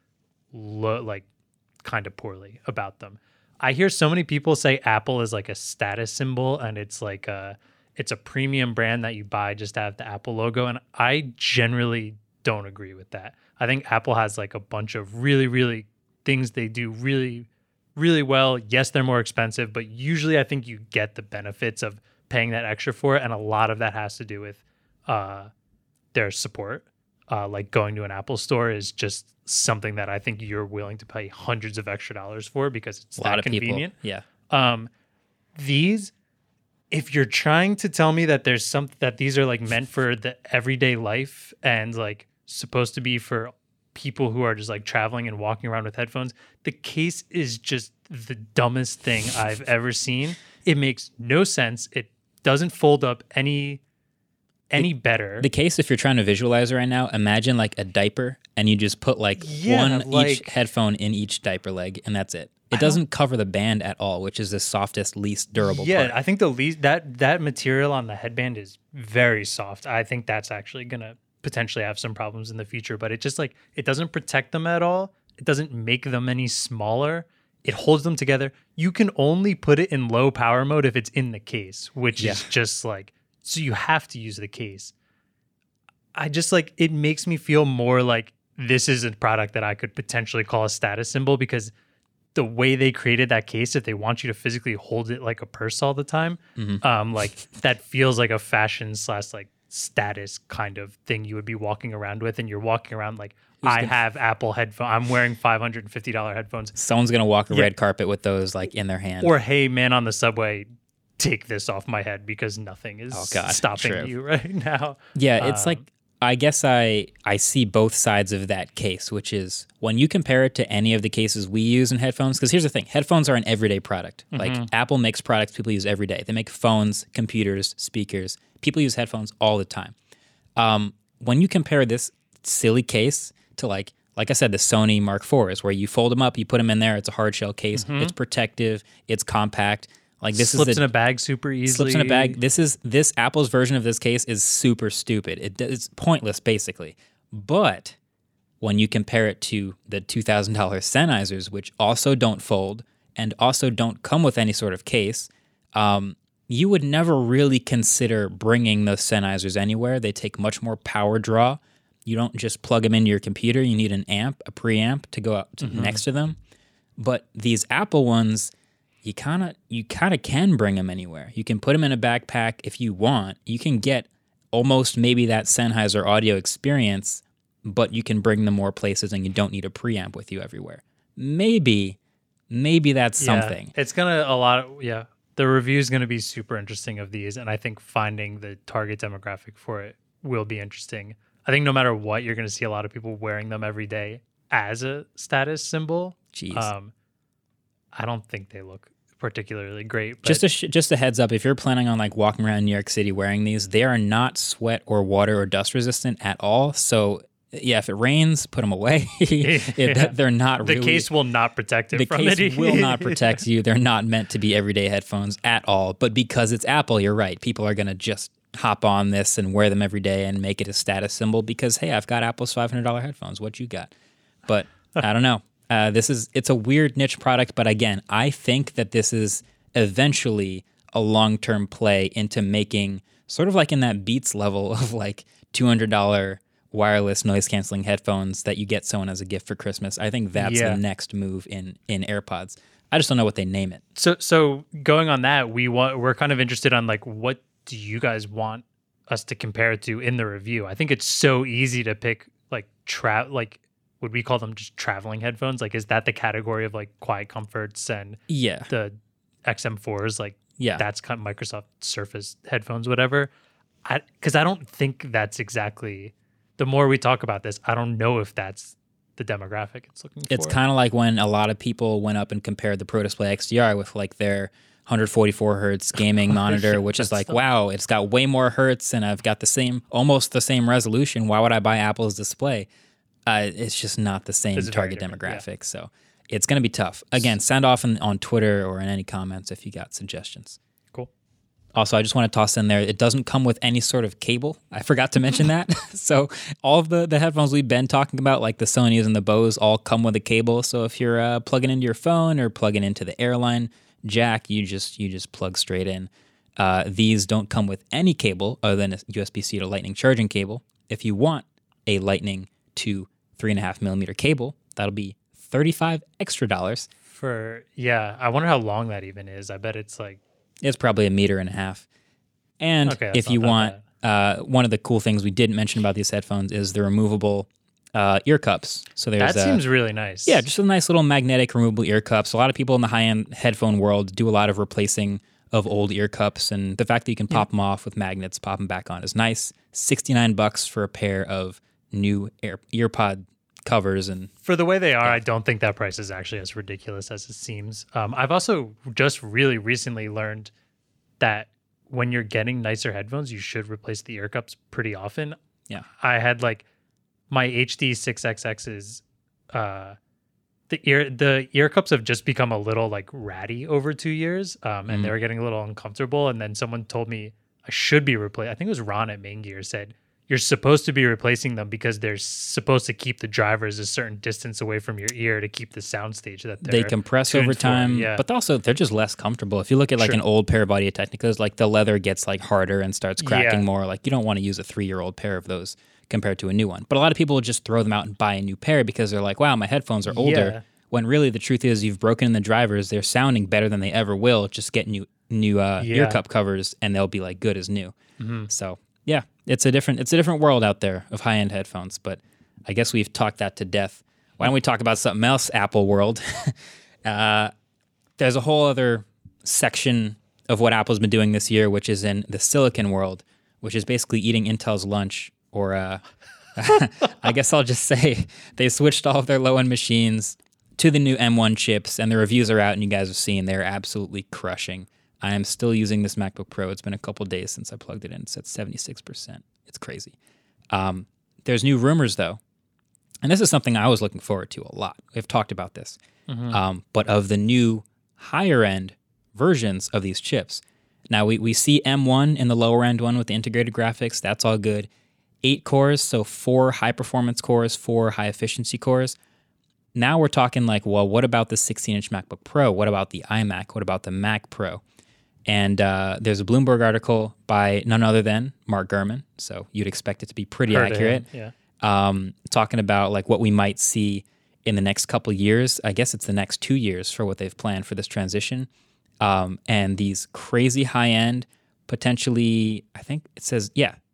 kind of poorly about them. I hear so many people say Apple is a status symbol, and it's it's a premium brand that you buy just to have the Apple logo, and I generally don't agree with that. I think Apple has a bunch of really, really things they do really, really well. Yes, they're more expensive, but usually I think you get the benefits of paying that extra for it, and a lot of that has to do with their support. Going to an Apple store is just something that I think you're willing to pay hundreds of extra dollars for because it's that convenient.
People. Yeah.
These, if you're trying to tell me that there's that these are meant for the everyday life and supposed to be for people who are just traveling and walking around with headphones, the case is just the dumbest thing I've ever seen. It makes no sense. It doesn't fold up any better.
The case, if you're trying to visualize it right now, imagine a diaper, and you just put each headphone in each diaper leg, and that's it. It doesn't cover the band at all, which is the softest, least durable part.
Yeah, I think that material on the headband is very soft. I think that's actually gonna potentially have some problems in the future, but it just like, it doesn't protect them at all. It doesn't make them any smaller. It holds them together. You can only put it in low power mode if it's in the case, which is just like, so you have to use the case. I just like, it makes me feel more like this is a product that I could potentially call a status symbol, because the way they created that case, if they want you to physically hold it like a purse all the time, like that feels like a fashion / like status kind of thing you would be walking around with, and you're walking around like, I have Apple headphones. I'm wearing $550 headphones.
Someone's going to walk a red carpet with those like in their hand.
Or, hey, man on the subway, take this off my head because nothing is stopping you right now.
Yeah, it's like, I guess I see both sides of that case, which is when you compare it to any of the cases we use in headphones, because here's the thing, headphones are an everyday product. Like Apple makes products people use every day. They make phones, computers, speakers. People use headphones all the time. When you compare this silly case to like I said, the Sony Mark IVs, where you fold them up, you put them in there, it's a hard shell case, it's protective, it's compact. Like this
slips in a bag super easily.
Slips in a bag. This Apple's version of this case is super stupid. It's pointless basically. But when you compare it to the $2,000 Sennheisers, which also don't fold and also don't come with any sort of case, you would never really consider bringing those Sennheisers anywhere. They take much more power draw. You don't just plug them into your computer. You need an amp, a preamp to go out next to them. But these Apple ones, you kind of can bring them anywhere. You can put them in a backpack if you want. You can get almost maybe that Sennheiser audio experience, but you can bring them more places and you don't need a preamp with you everywhere. Maybe that's something.
It's the review is going to be super interesting of these, and I think finding the target demographic for it will be interesting. I think no matter what, you're going to see a lot of people wearing them every day as a status symbol.
Jeez.
I don't think they look particularly great.
But just a heads up, if you're planning on like walking around New York City wearing these, they are not sweat or water or dust resistant at all. So yeah, if it rains, put them away. They're not
the case will not protect it from it.
The case will not protect you. They're not meant to be everyday headphones at all. But because it's Apple, you're right. People are going to just hop on this and wear them every day and make it a status symbol because, hey, I've got Apple's $500 headphones. What you got? But I don't know. It's a weird niche product, but again, I think that this is eventually a long-term play into making sort of like in that Beats level of like $200 wireless noise-canceling headphones that you get someone as a gift for Christmas. I think that's the next move in AirPods. I just don't know what they name it.
So going on that, we're kind of interested on like, what do you guys want us to compare it to in the review? I think it's so easy to pick like would we call them just traveling headphones? Like, is that the category of like Quiet Comforts and the XM4s? Like, that's kind of Microsoft Surface headphones, whatever. Because I don't think that's exactly, the more we talk about this, I don't know if that's the demographic it's looking for.
It's kind of like when a lot of people went up and compared the Pro Display XDR with like their 144 hertz gaming monitor, which is like, wow, it's got way more hertz and I've got almost the same resolution. Why would I buy Apple's display? It's just not the same target demographic. So it's going to be tough. Again, send off on Twitter or in any comments if you got suggestions.
Cool.
Also, I just want to toss in there, it doesn't come with any sort of cable. I forgot to mention that. So all of the headphones we've been talking about, like the Sonys and the Bose, all come with a cable. So if you're plugging into your phone or plugging into the airline jack, you just plug straight in. These don't come with any cable other than a USB-C to Lightning charging cable. If you want a Lightning to 3.5 millimeter cable, that'll be $35 extra.
I wonder how long that even is. I bet it's like,
it's probably 1.5 meters. And if you want, one of the cool things we didn't mention about these headphones is the removable ear cups. So
that seems really nice.
Yeah, just a nice little magnetic removable ear cups. A lot of people in the high-end headphone world do a lot of replacing of old ear cups, and the fact that you can pop them off with magnets, pop them back on is nice. $69 for a pair of new EarPod covers, and
for the way they are, I don't think that price is actually as ridiculous as it seems. I've also just really recently learned that when you're getting nicer headphones, you should replace the ear cups pretty often.
Yeah,
I had like my HD 6XXs. The ear cups have just become a little like ratty over 2 years, and they were getting a little uncomfortable. And then someone told me I should be replaced. I think it was Ron at Main Gear said, you're supposed to be replacing them because they're supposed to keep the drivers a certain distance away from your ear to keep the soundstage that
they compress over time, but also they're just less comfortable. If you look at like an old pair of Audio Technicas, like the leather gets like harder and starts cracking more. Like you don't want to use a 3-year-old pair of those compared to a new one. But a lot of people will just throw them out and buy a new pair because they're like, wow, my headphones are older. When really the truth is you've broken the drivers. They're sounding better than they ever will. Just get new ear cup covers and they'll be like good as new. So yeah, it's a different world out there of high-end headphones, but I guess we've talked that to death. Why don't we talk about something else, Apple world? There's a whole other section of what Apple's been doing this year, which is in the silicon world, which is basically eating Intel's lunch, or I guess I'll just say they switched all of their low-end machines to the new M1 chips, and the reviews are out, and you guys have seen they're absolutely crushing. I am still using this MacBook Pro. It's been a couple days since I plugged it in. It's at 76%. It's crazy. There's new rumors, though, and this is something I was looking forward to a lot. We've talked about this, but of the new higher-end versions of these chips. Now, we see M1 in the lower-end one with the integrated graphics. That's all good. 8 cores, so 4 high-performance cores, 4 high-efficiency cores. Now we're talking like, well, what about the 16-inch MacBook Pro? What about the iMac? What about the Mac Pro? And there's a Bloomberg article by none other than Mark Gurman, so you'd expect it to be pretty accurate. Talking about like what we might see in the next couple years. I guess it's the next 2 years for what they've planned for this transition. And these crazy high-end, potentially, I think it says,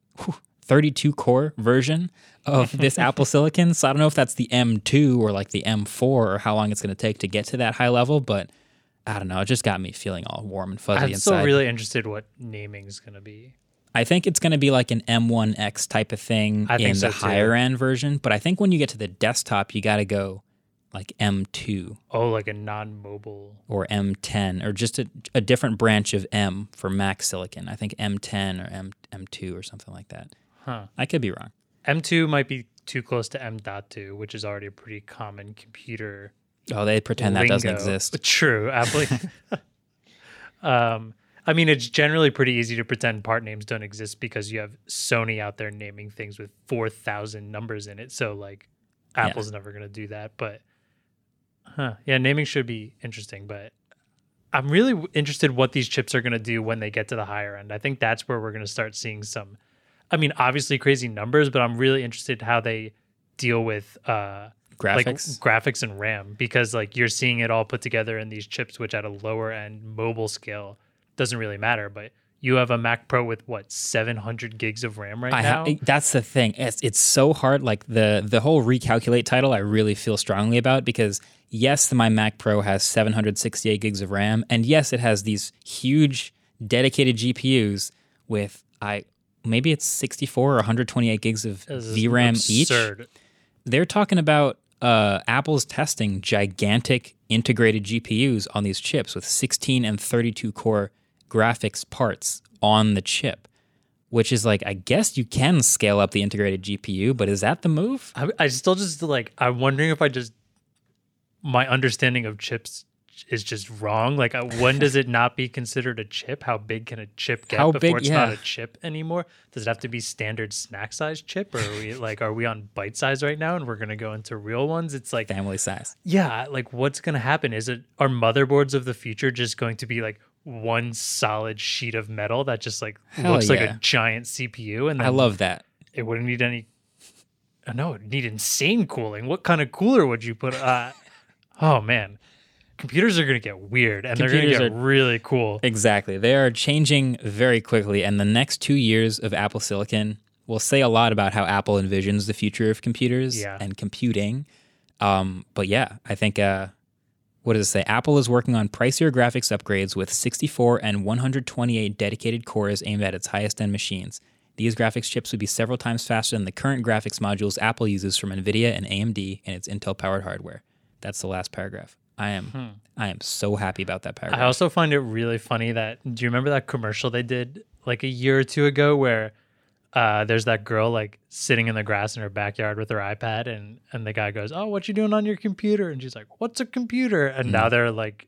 32-core version of this Apple Silicon. So I don't know if that's the M2 or like the M4 or how long it's going to take to get to that high level, but I don't know. It just got me feeling all warm and fuzzy inside.
I'm still really interested what naming is going to be.
I think it's going to be like an M1X type of thing in the higher end version, but I think when you get to the desktop, you got to go like M2.
Oh, like a non-mobile.
Or M10, or just a different branch of M for Mac Silicon. I think M10 or M2 or something like that.
Huh.
I could be wrong.
M2 might be too close to M.2, which is already a pretty common computer.
Oh, they pretend
lingo.
That doesn't exist.
True. Apple. I mean, it's generally pretty easy to pretend part names don't exist because you have Sony out there naming things with 4,000 numbers in it. So, like, Apple's never going to do that. But, naming should be interesting. But I'm really interested what these chips are going to do when they get to the higher end. I think that's where we're going to start seeing some, I mean, obviously crazy numbers, but I'm really interested how they deal with graphics and RAM, because like you're seeing it all put together in these chips, which at a lower end mobile scale doesn't really matter. But you have a Mac Pro with what, 700 gigs of RAM now?
That's the thing. It's so hard. Like the whole recalculate title, I really feel strongly about, because yes, my Mac Pro has 768 gigs of RAM, and yes, it has these huge dedicated GPUs with maybe it's 64 or 128 gigs of VRAM each. They're talking about Apple's testing gigantic integrated GPUs on these chips with 16 and 32 core graphics parts on the chip, which is like, I guess you can scale up the integrated GPU, but is that the move?
I still just like, I'm wondering if my understanding of chips is just wrong. Like, when does it not be considered a chip? How big can a chip get before it's not a chip anymore? Does it have to be standard snack size chip, or are we on bite size right now and we're going to go into real ones? It's like
family size.
Yeah. Like, what's going to happen? Are motherboards of the future just going to be like one solid sheet of metal that just like looks like a giant CPU? And then
I love that.
It wouldn't need any. No, it would need insane cooling. What kind of cooler would you put? Oh man. Computers are going to get weird, and they're going to get really cool.
Exactly. They are changing very quickly, and the next 2 years of Apple Silicon will say a lot about how Apple envisions the future of computers and computing. But yeah, I think, what does it say? Apple is working on pricier graphics upgrades with 64 and 128 dedicated cores aimed at its highest-end machines. These graphics chips would be several times faster than the current graphics modules Apple uses from NVIDIA and AMD and its Intel-powered hardware. That's the last paragraph. I am so happy about that paragraph.
I also find it really funny that, do you remember that commercial they did like a year or two ago where there's that girl like sitting in the grass in her backyard with her iPad, and the guy goes, "Oh, what you doing on your computer?" And she's like, "What's a computer?" And now they're like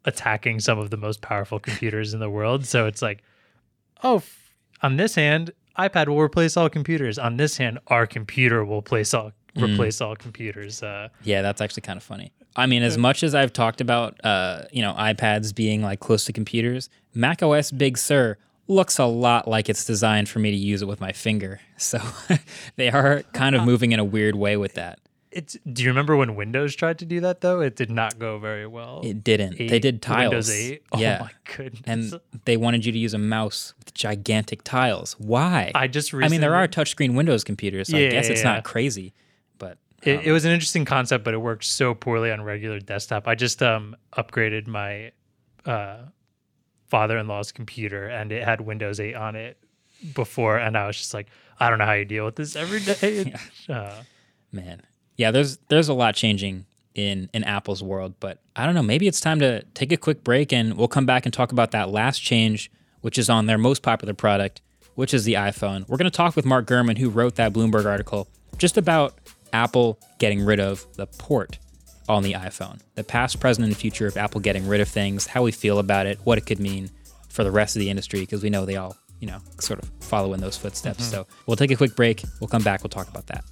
attacking some of the most powerful computers in the world. So it's like, oh, on this hand, iPad will replace all computers. On this hand, our computer will replace all computers.
Yeah, that's actually kind of funny. I mean, as much as I've talked about, iPads being like close to computers, macOS Big Sur looks a lot like it's designed for me to use it with my finger. So they are kind of moving in a weird way with that.
Do you remember when Windows tried to do that, though? It did not go very well.
It didn't. They did tiles.
Windows 8? Oh, my goodness.
And they wanted you to use a mouse with gigantic tiles. Why?
I mean,
there are touchscreen Windows computers, so I guess it's not crazy. But
it was an interesting concept, but it worked so poorly on regular desktop. I just upgraded my father-in-law's computer, and it had Windows 8 on it before, and I was just like, I don't know how you deal with this every day.
Man. Yeah, there's a lot changing in Apple's world, but I don't know, maybe it's time to take a quick break, and we'll come back and talk about that last change, which is on their most popular product, which is the iPhone. We're going to talk with Mark Gurman, who wrote that Bloomberg article just about Apple getting rid of the port on the iPhone. The past, present, and future of Apple getting rid of things, how we feel about it, what it could mean for the rest of the industry, because we know they all, sort of follow in those footsteps. So we'll take a quick break. We'll come back. We'll talk about that.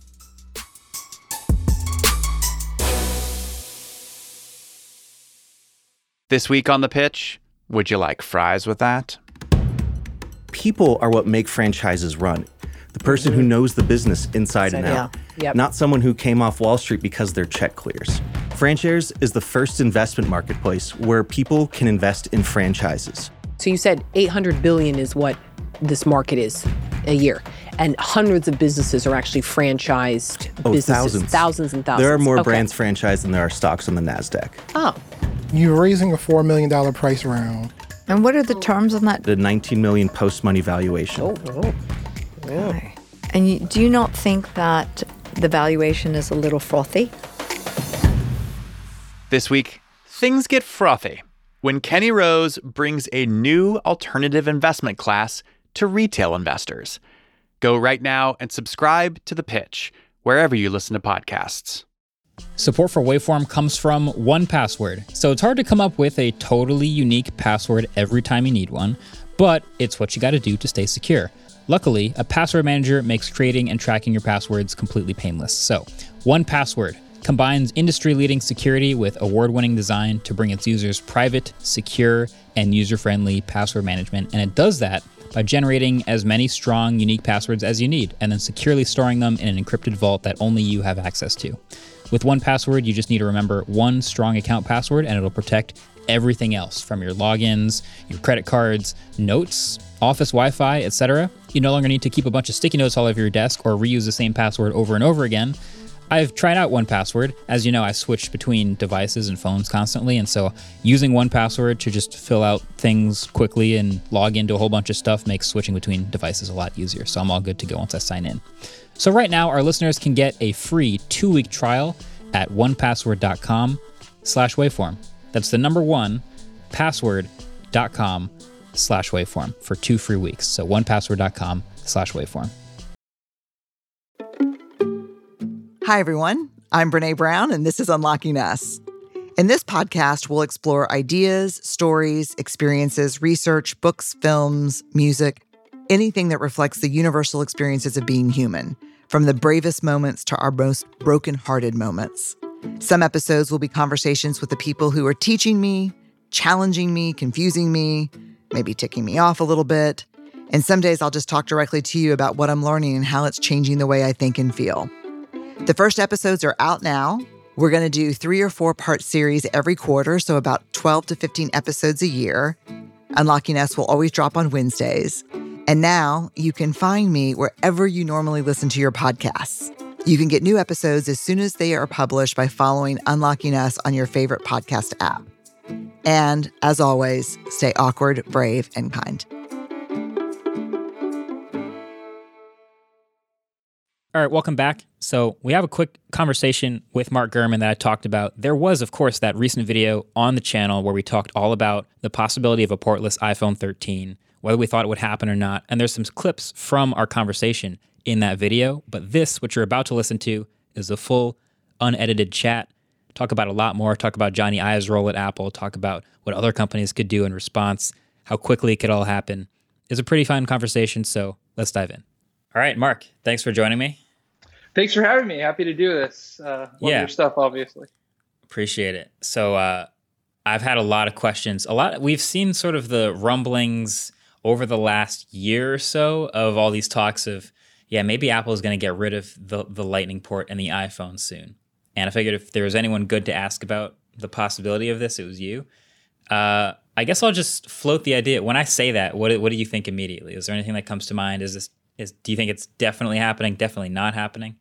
This week on The Pitch, would you like fries with that?
People are what make franchises run. The person who knows the business inside and out.
Yep.
Not someone who came off Wall Street because their check clears. FranShares is the first investment marketplace where people can invest in franchises.
So you said $800 billion is what this market is a year. And hundreds of businesses are actually franchised businesses. Thousands and thousands.
There are more brands franchised than there are stocks on the NASDAQ.
Oh.
You're raising a $4 million price round.
And what are the terms on that?
The $19 million post-money valuation.
Okay. And do you not think that the valuation is a little frothy?
This week, things get frothy when Kenny Rose brings a new alternative investment class to retail investors. Go right now and subscribe to The Pitch, wherever you listen to podcasts.
Support for Waveform comes from 1Password. So it's hard to come up with a totally unique password every time you need one, but it's what you got to do to stay secure. Luckily, a password manager makes creating and tracking your passwords completely painless. So 1Password combines industry-leading security with award-winning design to bring its users private, secure, and user-friendly password management. And it does that by generating as many strong, unique passwords as you need, and then securely storing them in an encrypted vault that only you have access to. With 1Password, you just need to remember one strong account password, and it'll protect everything else from your logins, your credit cards, notes, office Wi-Fi, etc. You no longer need to keep a bunch of sticky notes all over your desk or reuse the same password over and over again. I've tried out 1Password. As you know, I switch between devices and phones constantly, and so using 1Password to just fill out things quickly and log into a whole bunch of stuff makes switching between devices a lot easier, so I'm all good to go once I sign in. So right now, our listeners can get a free 2-week trial at 1password.com/waveform. That's the number 1, password.com/waveform for 2 free weeks. So 1password.com/waveform.
Hi, everyone. I'm Brene Brown, and this is Unlocking Us. In this podcast, we'll explore ideas, stories, experiences, research, books, films, music, anything that reflects the universal experiences of being human, from the bravest moments to our most broken-hearted moments. Some episodes will be conversations with the people who are teaching me, challenging me, confusing me, maybe ticking me off a little bit. And some days I'll just talk directly to you about what I'm learning and how it's changing the way I think and feel. The first episodes are out now. We're going to do 3 or 4 part series every quarter, so about 12 to 15 episodes a year. Unlocking Us will always drop on Wednesdays. And now you can find me wherever you normally listen to your podcasts. You can get new episodes as soon as they are published by following Unlocking Us on your favorite podcast app. And as always, stay awkward, brave, and kind.
All right, welcome back. So we have a quick conversation with Mark Gurman that I talked about. There was, of course, that recent video on the channel where we talked all about the possibility of a portless iPhone 13, whether we thought it would happen or not. And there's some clips from our conversation in that video. But this, what you're about to listen to, is a full, unedited chat. Talk about a lot more. Talk about Johnny Ive's role at Apple. Talk about what other companies could do in response, how quickly it could all happen. It's a pretty fun conversation, so let's dive in. All right, Mark, thanks for joining me.
Thanks for having me. Happy to do this. Love your stuff, obviously.
Appreciate it. So I've had a lot of questions. We've seen sort of the rumblings over the last year or so of all these talks of, maybe Apple is going to get rid of the Lightning port in the iPhone soon. And I figured if there was anyone good to ask about the possibility of this, it was you. I guess I'll just float the idea. When I say that, what do you think immediately? Is there anything that comes to mind? Do you think it's definitely happening, definitely not happening?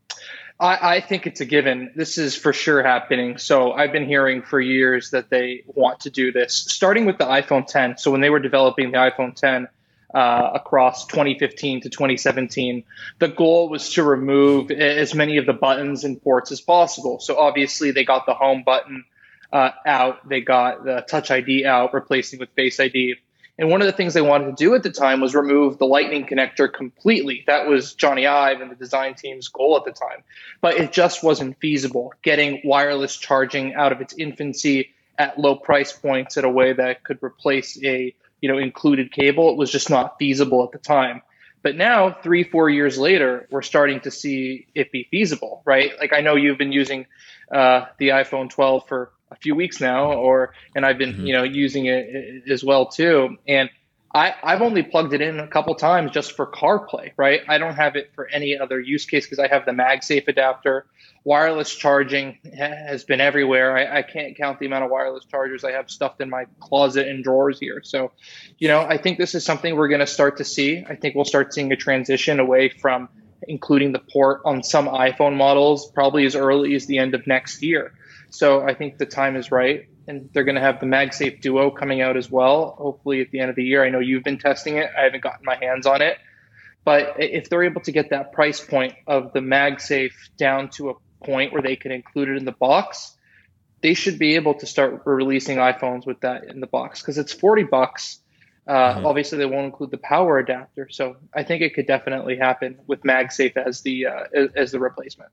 I think it's a given. This is for sure happening. So I've been hearing for years that they want to do this, starting with the iPhone 10. So when they were developing the iPhone 10 across 2015 to 2017, the goal was to remove as many of the buttons and ports as possible. So obviously they got the home button out. They got the Touch ID out, replacing with Face ID. And one of the things they wanted to do at the time was remove the Lightning connector completely. That was Johnny Ive and the design team's goal at the time. But it just wasn't feasible. Getting wireless charging out of its infancy at low price points in a way that could replace a included cable, it was just not feasible at the time. But now, 3-4 years later, we're starting to see it be feasible, right? Like, I know you've been using the iPhone 12 for a few weeks now, and I've been, using it as well too. And I've only plugged it in a couple times just for CarPlay, right? I don't have it for any other use case because I have the MagSafe adapter. Wireless charging has been everywhere. I can't count the amount of wireless chargers I have stuffed in my closet and drawers here. So, I think this is something we're going to start to see. I think we'll start seeing a transition away from including the port on some iPhone models, probably as early as the end of next year. So I think the time is right, and they're going to have the MagSafe Duo coming out as well, hopefully at the end of the year. I know you've been testing it. I haven't gotten my hands on it. But if they're able to get that price point of the MagSafe down to a point where they can include it in the box, they should be able to start releasing iPhones with that in the box because it's $40. Obviously, they won't include the power adapter. So I think it could definitely happen with MagSafe as the replacement.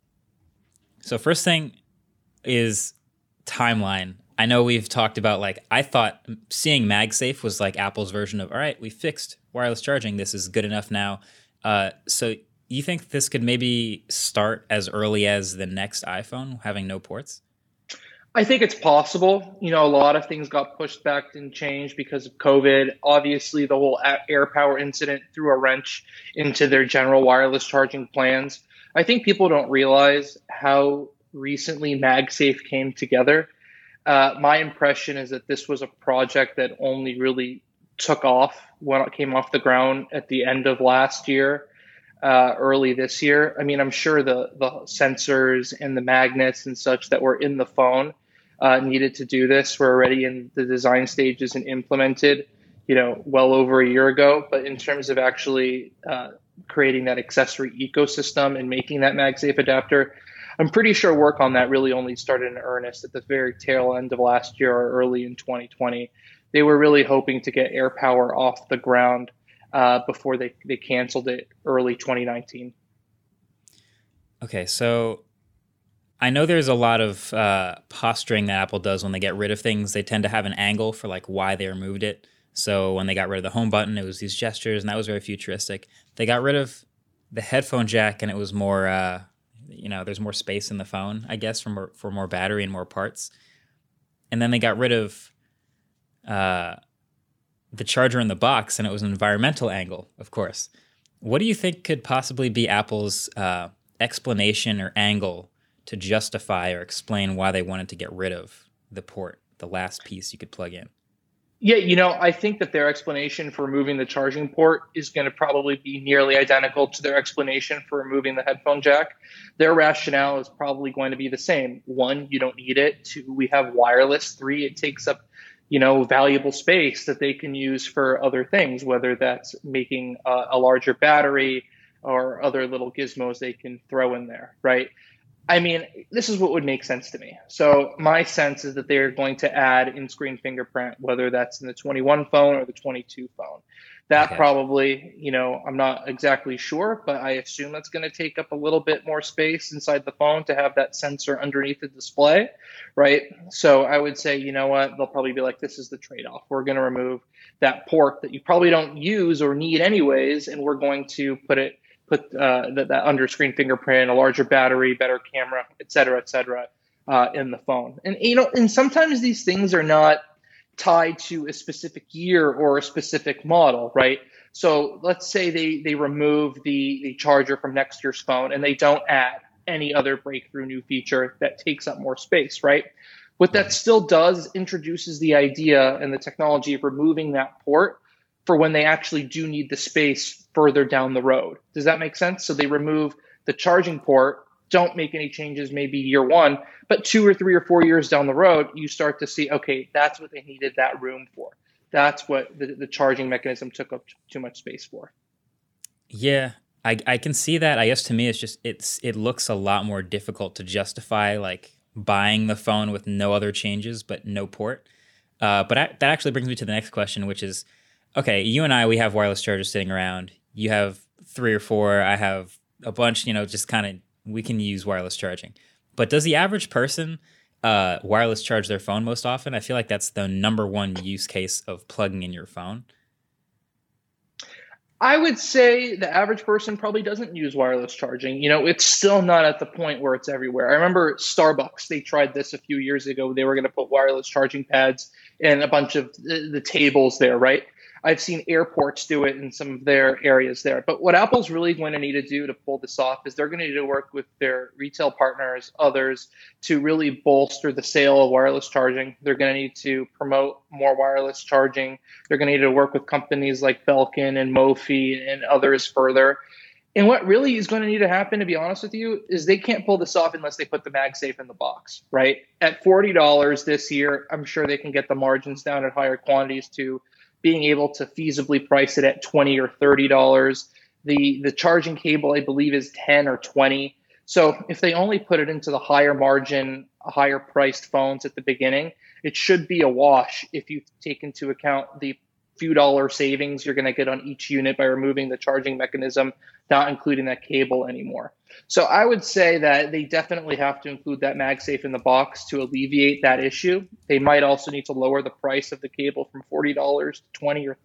So first thing is timeline. I know we've talked about, I thought seeing MagSafe was like Apple's version of, all right, we fixed wireless charging. This is good enough now. So you think this could maybe start as early as the next iPhone having no ports?
I think it's possible. A lot of things got pushed back and changed because of COVID. Obviously, the whole AirPower incident threw a wrench into their general wireless charging plans. I think people don't realize how recently MagSafe came together. My impression is that this was a project that only really took off when it came off the ground at the end of last year, early this year. I mean, I'm sure the sensors and the magnets and such that were in the phone needed to do this were already in the design stages and implemented, well over a year ago. But in terms of actually creating that accessory ecosystem and making that MagSafe adapter, I'm pretty sure work on that really only started in earnest at the very tail end of last year or early in 2020. They were really hoping to get AirPower off the ground before they canceled it early 2019.
Okay, so I know there's a lot of posturing that Apple does when they get rid of things. They tend to have an angle for why they removed it. So when they got rid of the home button, it was these gestures, and that was very futuristic. They got rid of the headphone jack, and it was more... there's more space in the phone, I guess, for more battery and more parts. And then they got rid of the charger in the box, and it was an environmental angle, of course. What do you think could possibly be Apple's explanation or angle to justify or explain why they wanted to get rid of the port, the last piece you could plug in?
Yeah, I think that their explanation for removing the charging port is going to probably be nearly identical to their explanation for removing the headphone jack. Their rationale is probably going to be the same. 1, you don't need it. 2, we have wireless. 3, it takes up, valuable space that they can use for other things, whether that's making a larger battery or other little gizmos they can throw in there, right? I mean, this is what would make sense to me. So my sense is that they're going to add in-screen fingerprint, whether that's in the 21 phone or the 22 phone. That probably, I'm not exactly sure, but I assume that's going to take up a little bit more space inside the phone to have that sensor underneath the display, right? So I would say, you know what, they'll probably be like, this is the trade-off. We're going to remove that port that you probably don't use or need anyways, and we're going to put put that under-screen fingerprint, a larger battery, better camera, et cetera, in the phone. And and sometimes these things are not tied to a specific year or a specific model, right? So let's say they remove the charger from next year's phone and they don't add any other breakthrough new feature that takes up more space, right? What that still does introduces the idea and the technology of removing that port for when they actually do need the space further down the road. Does that make sense? So they remove the charging port, don't make any changes maybe year one, but 2 or 3 or 4 years down the road, you start to see, okay, that's what they needed that room for. That's what the charging mechanism took up too much space for.
Yeah, I can see that. I guess to me, it looks a lot more difficult to justify like buying the phone with no other changes but no port. But that actually brings me to the next question, which is, okay, you and I, we have wireless chargers sitting around. You have 3 or 4. I have a bunch. Just kind of we can use wireless charging. But does the average person wireless charge their phone most often? I feel like that's the number one use case of plugging in your phone.
I would say the average person probably doesn't use wireless charging. It's still not at the point where it's everywhere. I remember Starbucks, they tried this a few years ago. They were going to put wireless charging pads in a bunch of the tables there, right? I've seen airports do it in some of their areas there. But what Apple's really going to need to do to pull this off is they're going to need to work with their retail partners, others, to really bolster the sale of wireless charging. They're going to need to promote more wireless charging. They're going to need to work with companies like Belkin and Mophie and others further. And what really is going to need to happen, to be honest with you, is they can't pull this off unless they put the MagSafe in the box, right? At $40 this year, I'm sure they can get the margins down at higher quantities to being able to feasibly price it at $20 or $30. The charging cable, I believe, is $10 or $20. So if they only put it into the higher margin, higher priced phones at the beginning, it should be a wash if you take into account the few dollar savings you're going to get on each unit by removing the charging mechanism, not including that cable anymore. So I would say that they definitely have to include that MagSafe in the box to alleviate that issue. They might also need to lower the price of the cable from $40 to $20 or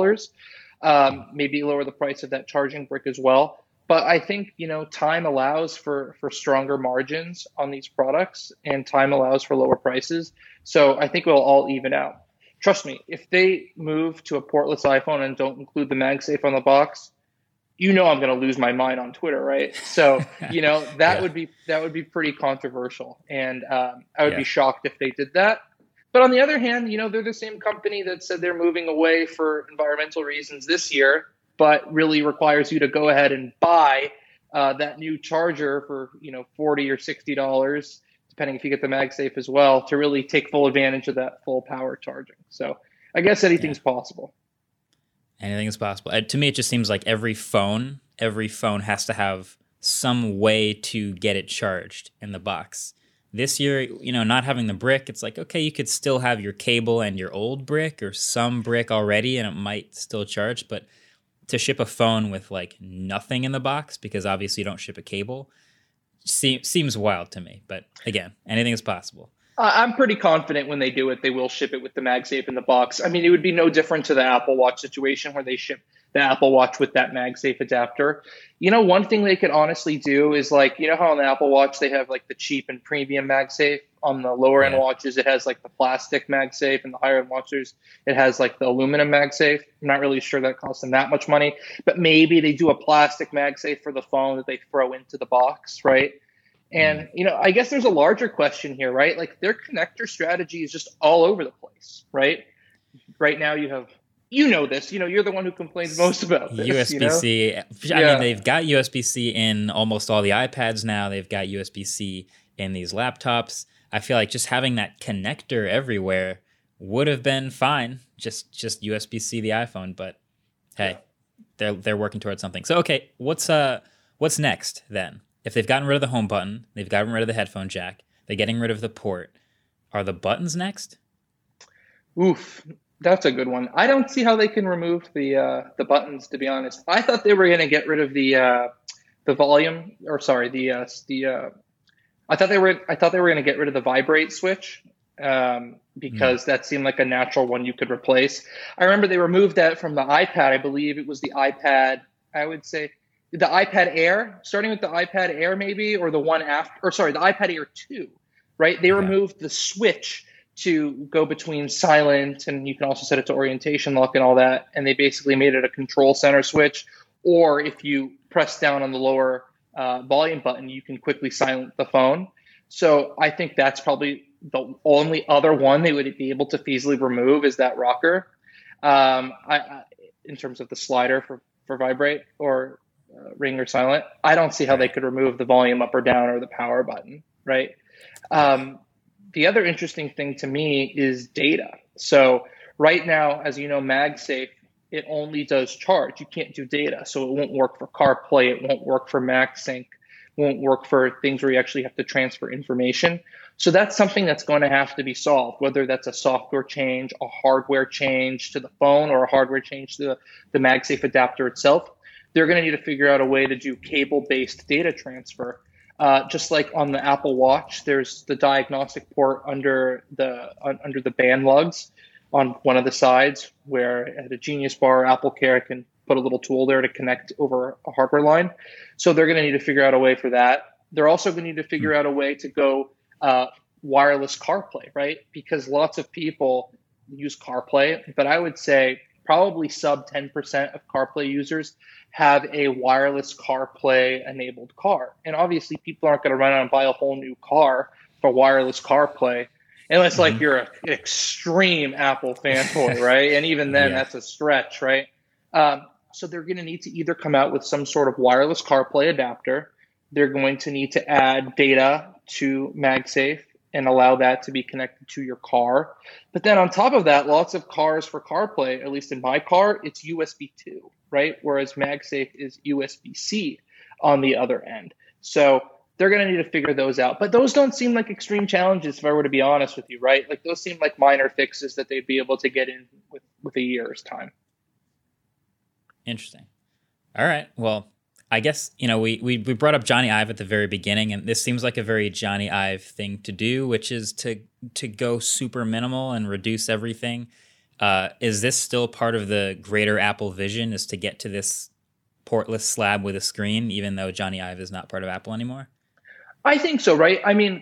$30. Maybe lower the price of that charging brick as well. But I think, time allows for stronger margins on these products, and time allows for lower prices. So I think it will all even out. Trust me, if they move to a portless iPhone and don't include the MagSafe on the box, I'm going to lose my mind on Twitter, right? So, that would be pretty controversial. And I would be shocked if they did that. But on the other hand, they're the same company that said they're moving away for environmental reasons this year, but really requires you to go ahead and buy that new charger for, $40 or $60, depending if you get the MagSafe as well, to really take full advantage of that full power charging. So I guess anything's possible.
Anything is possible. To me, it just seems like every phone has to have some way to get it charged in the box. This year, not having the brick, it's like, okay, you could still have your cable and your old brick or some brick already, and it might still charge. But to ship a phone with like nothing in the box, because obviously you don't ship a cable, seems wild to me. But again, anything is possible.
I'm pretty confident when they do it, they will ship it with the MagSafe in the box. I mean, it would be no different to the Apple Watch situation where they ship the Apple Watch with that MagSafe adapter. One thing they could honestly do is like, how on the Apple Watch they have like the cheap and premium MagSafe. On the lower end watches, it has like the plastic MagSafe, and the higher end watches, it has like the aluminum MagSafe. I'm not really sure that costs them that much money, but maybe they do a plastic MagSafe for the phone that they throw into the box, right? And, I guess there's a larger question here, right? Like their connector strategy is just all over the place, right? Right now you have, this, you're the one who complains most about this.
USB-C. I mean, they've got USB-C in almost all the iPads now. They've got USB-C in these laptops. I feel like just having that connector everywhere would have been fine. Just USB-C the iPhone, but hey, they're working towards something. So, okay, what's next then? If they've gotten rid of the home button, they've gotten rid of the headphone jack, they're getting rid of the port, are the buttons next?
Oof, that's a good one. I don't see how they can remove the buttons, to be honest. I thought they were going to get rid of the volume, or sorry, I thought they were going to get rid of the vibrate switch because that seemed like a natural one you could replace. I remember they removed that from the iPad. I believe it was the iPad, I would say the iPad Air, starting with the iPad Air maybe, or the one after, or sorry, the iPad Air 2, right? They removed the switch to go between silent, and you can also set it to orientation lock and all that. And they basically made it a control center switch. Or if you press down on the lower volume button, you can quickly silence the phone. So I think that's probably the only other one they would be able to feasibly remove is that rocker. In terms of the slider for vibrate or ring or silent, I don't see how they could remove the volume up or down or the power button, right? The other interesting thing to me is data. So right now, as you know, MagSafe, it only does charge. You can't do data. So it won't work for CarPlay. It won't work for MagSync. Won't work for things where you actually have to transfer information. So that's something that's going to have to be solved, whether that's a software change, a hardware change to the phone, or a hardware change to the MagSafe adapter itself. They're going to need to figure out a way to do cable-based data transfer. Just like on the Apple Watch, there's the diagnostic port under the band lugs on one of the sides, where at a Genius Bar or Apple Care can put a little tool there to connect over a hardware line. So they're going to need to figure out a way for that. They're also going to need to figure out a way to go wireless CarPlay, right? Because lots of people use CarPlay, but I would say probably sub 10% of CarPlay users have a wireless CarPlay enabled car. And obviously people aren't going to run out and buy a whole new car for wireless CarPlay unless like you're an extreme Apple fanboy, right? And even then that's a stretch, right? So they're going to need to either come out with some sort of wireless CarPlay adapter. They're going to need to add data to MagSafe and allow that to be connected to your car. But then on top of that, lots of cars for CarPlay, at least in my car, it's USB 2, right? Whereas MagSafe is USB-C on the other end. So they're going to need to figure those out. But those don't seem like extreme challenges, if I were to be honest with you, right? Like those seem like minor fixes that they'd be able to get in with a year's time.
Interesting. All right. Well, I guess, we brought up Johnny Ive at the very beginning, and this seems like a very Johnny Ive thing to do, which is to go super minimal and reduce everything. Is this still part of the greater Apple vision, is to get to this portless slab with a screen, even though Johnny Ive is not part of Apple anymore?
I think so, right? I mean,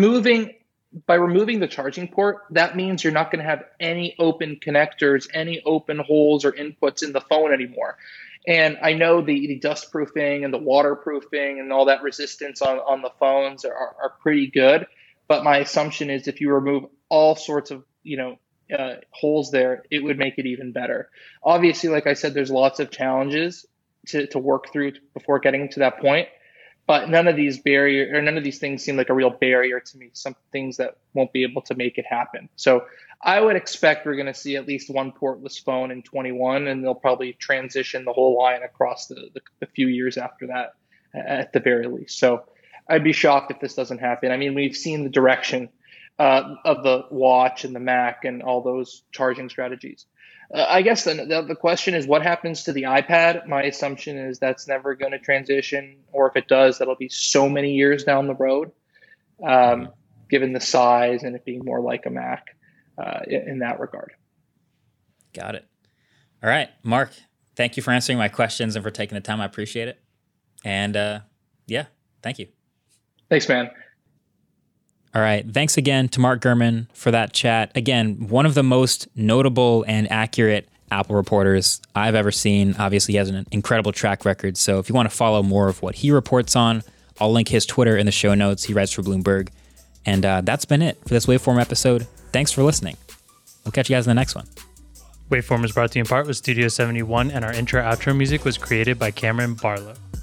by removing the charging port, that means you're not going to have any open connectors, any open holes or inputs in the phone anymore. And I know the dust proofing and the waterproofing and all that resistance on the phones are pretty good. But my assumption is if you remove all sorts of, holes there, it would make it even better. Obviously, like I said, there's lots of challenges to work through before getting to that point. But none of these things seem like a real barrier to me, some things that won't be able to make it happen. So I would expect we're going to see at least one portless phone in 21, and they'll probably transition the whole line across the few years after that at the very least. So I'd be shocked if this doesn't happen. I mean, we've seen the direction of the watch and the Mac and all those charging strategies. I guess the question is what happens to the iPad? My assumption is that's never going to transition, or if it does, that'll be so many years down the road, given the size and it being more like a Mac in that regard.
Got it. All right, Mark, thank you for answering my questions and for taking the time. I appreciate it. And thank you.
Thanks, man.
All right. Thanks again to Mark Gurman for that chat. Again, one of the most notable and accurate Apple reporters I've ever seen. Obviously, he has an incredible track record. So if you want to follow more of what he reports on, I'll link his Twitter in the show notes. He writes for Bloomberg. And that's been it for this Waveform episode. Thanks for listening. We'll catch you guys in the next one.
Waveform is brought to you in part with Studio 71, and our intro-outro music was created by Cameron Barlow.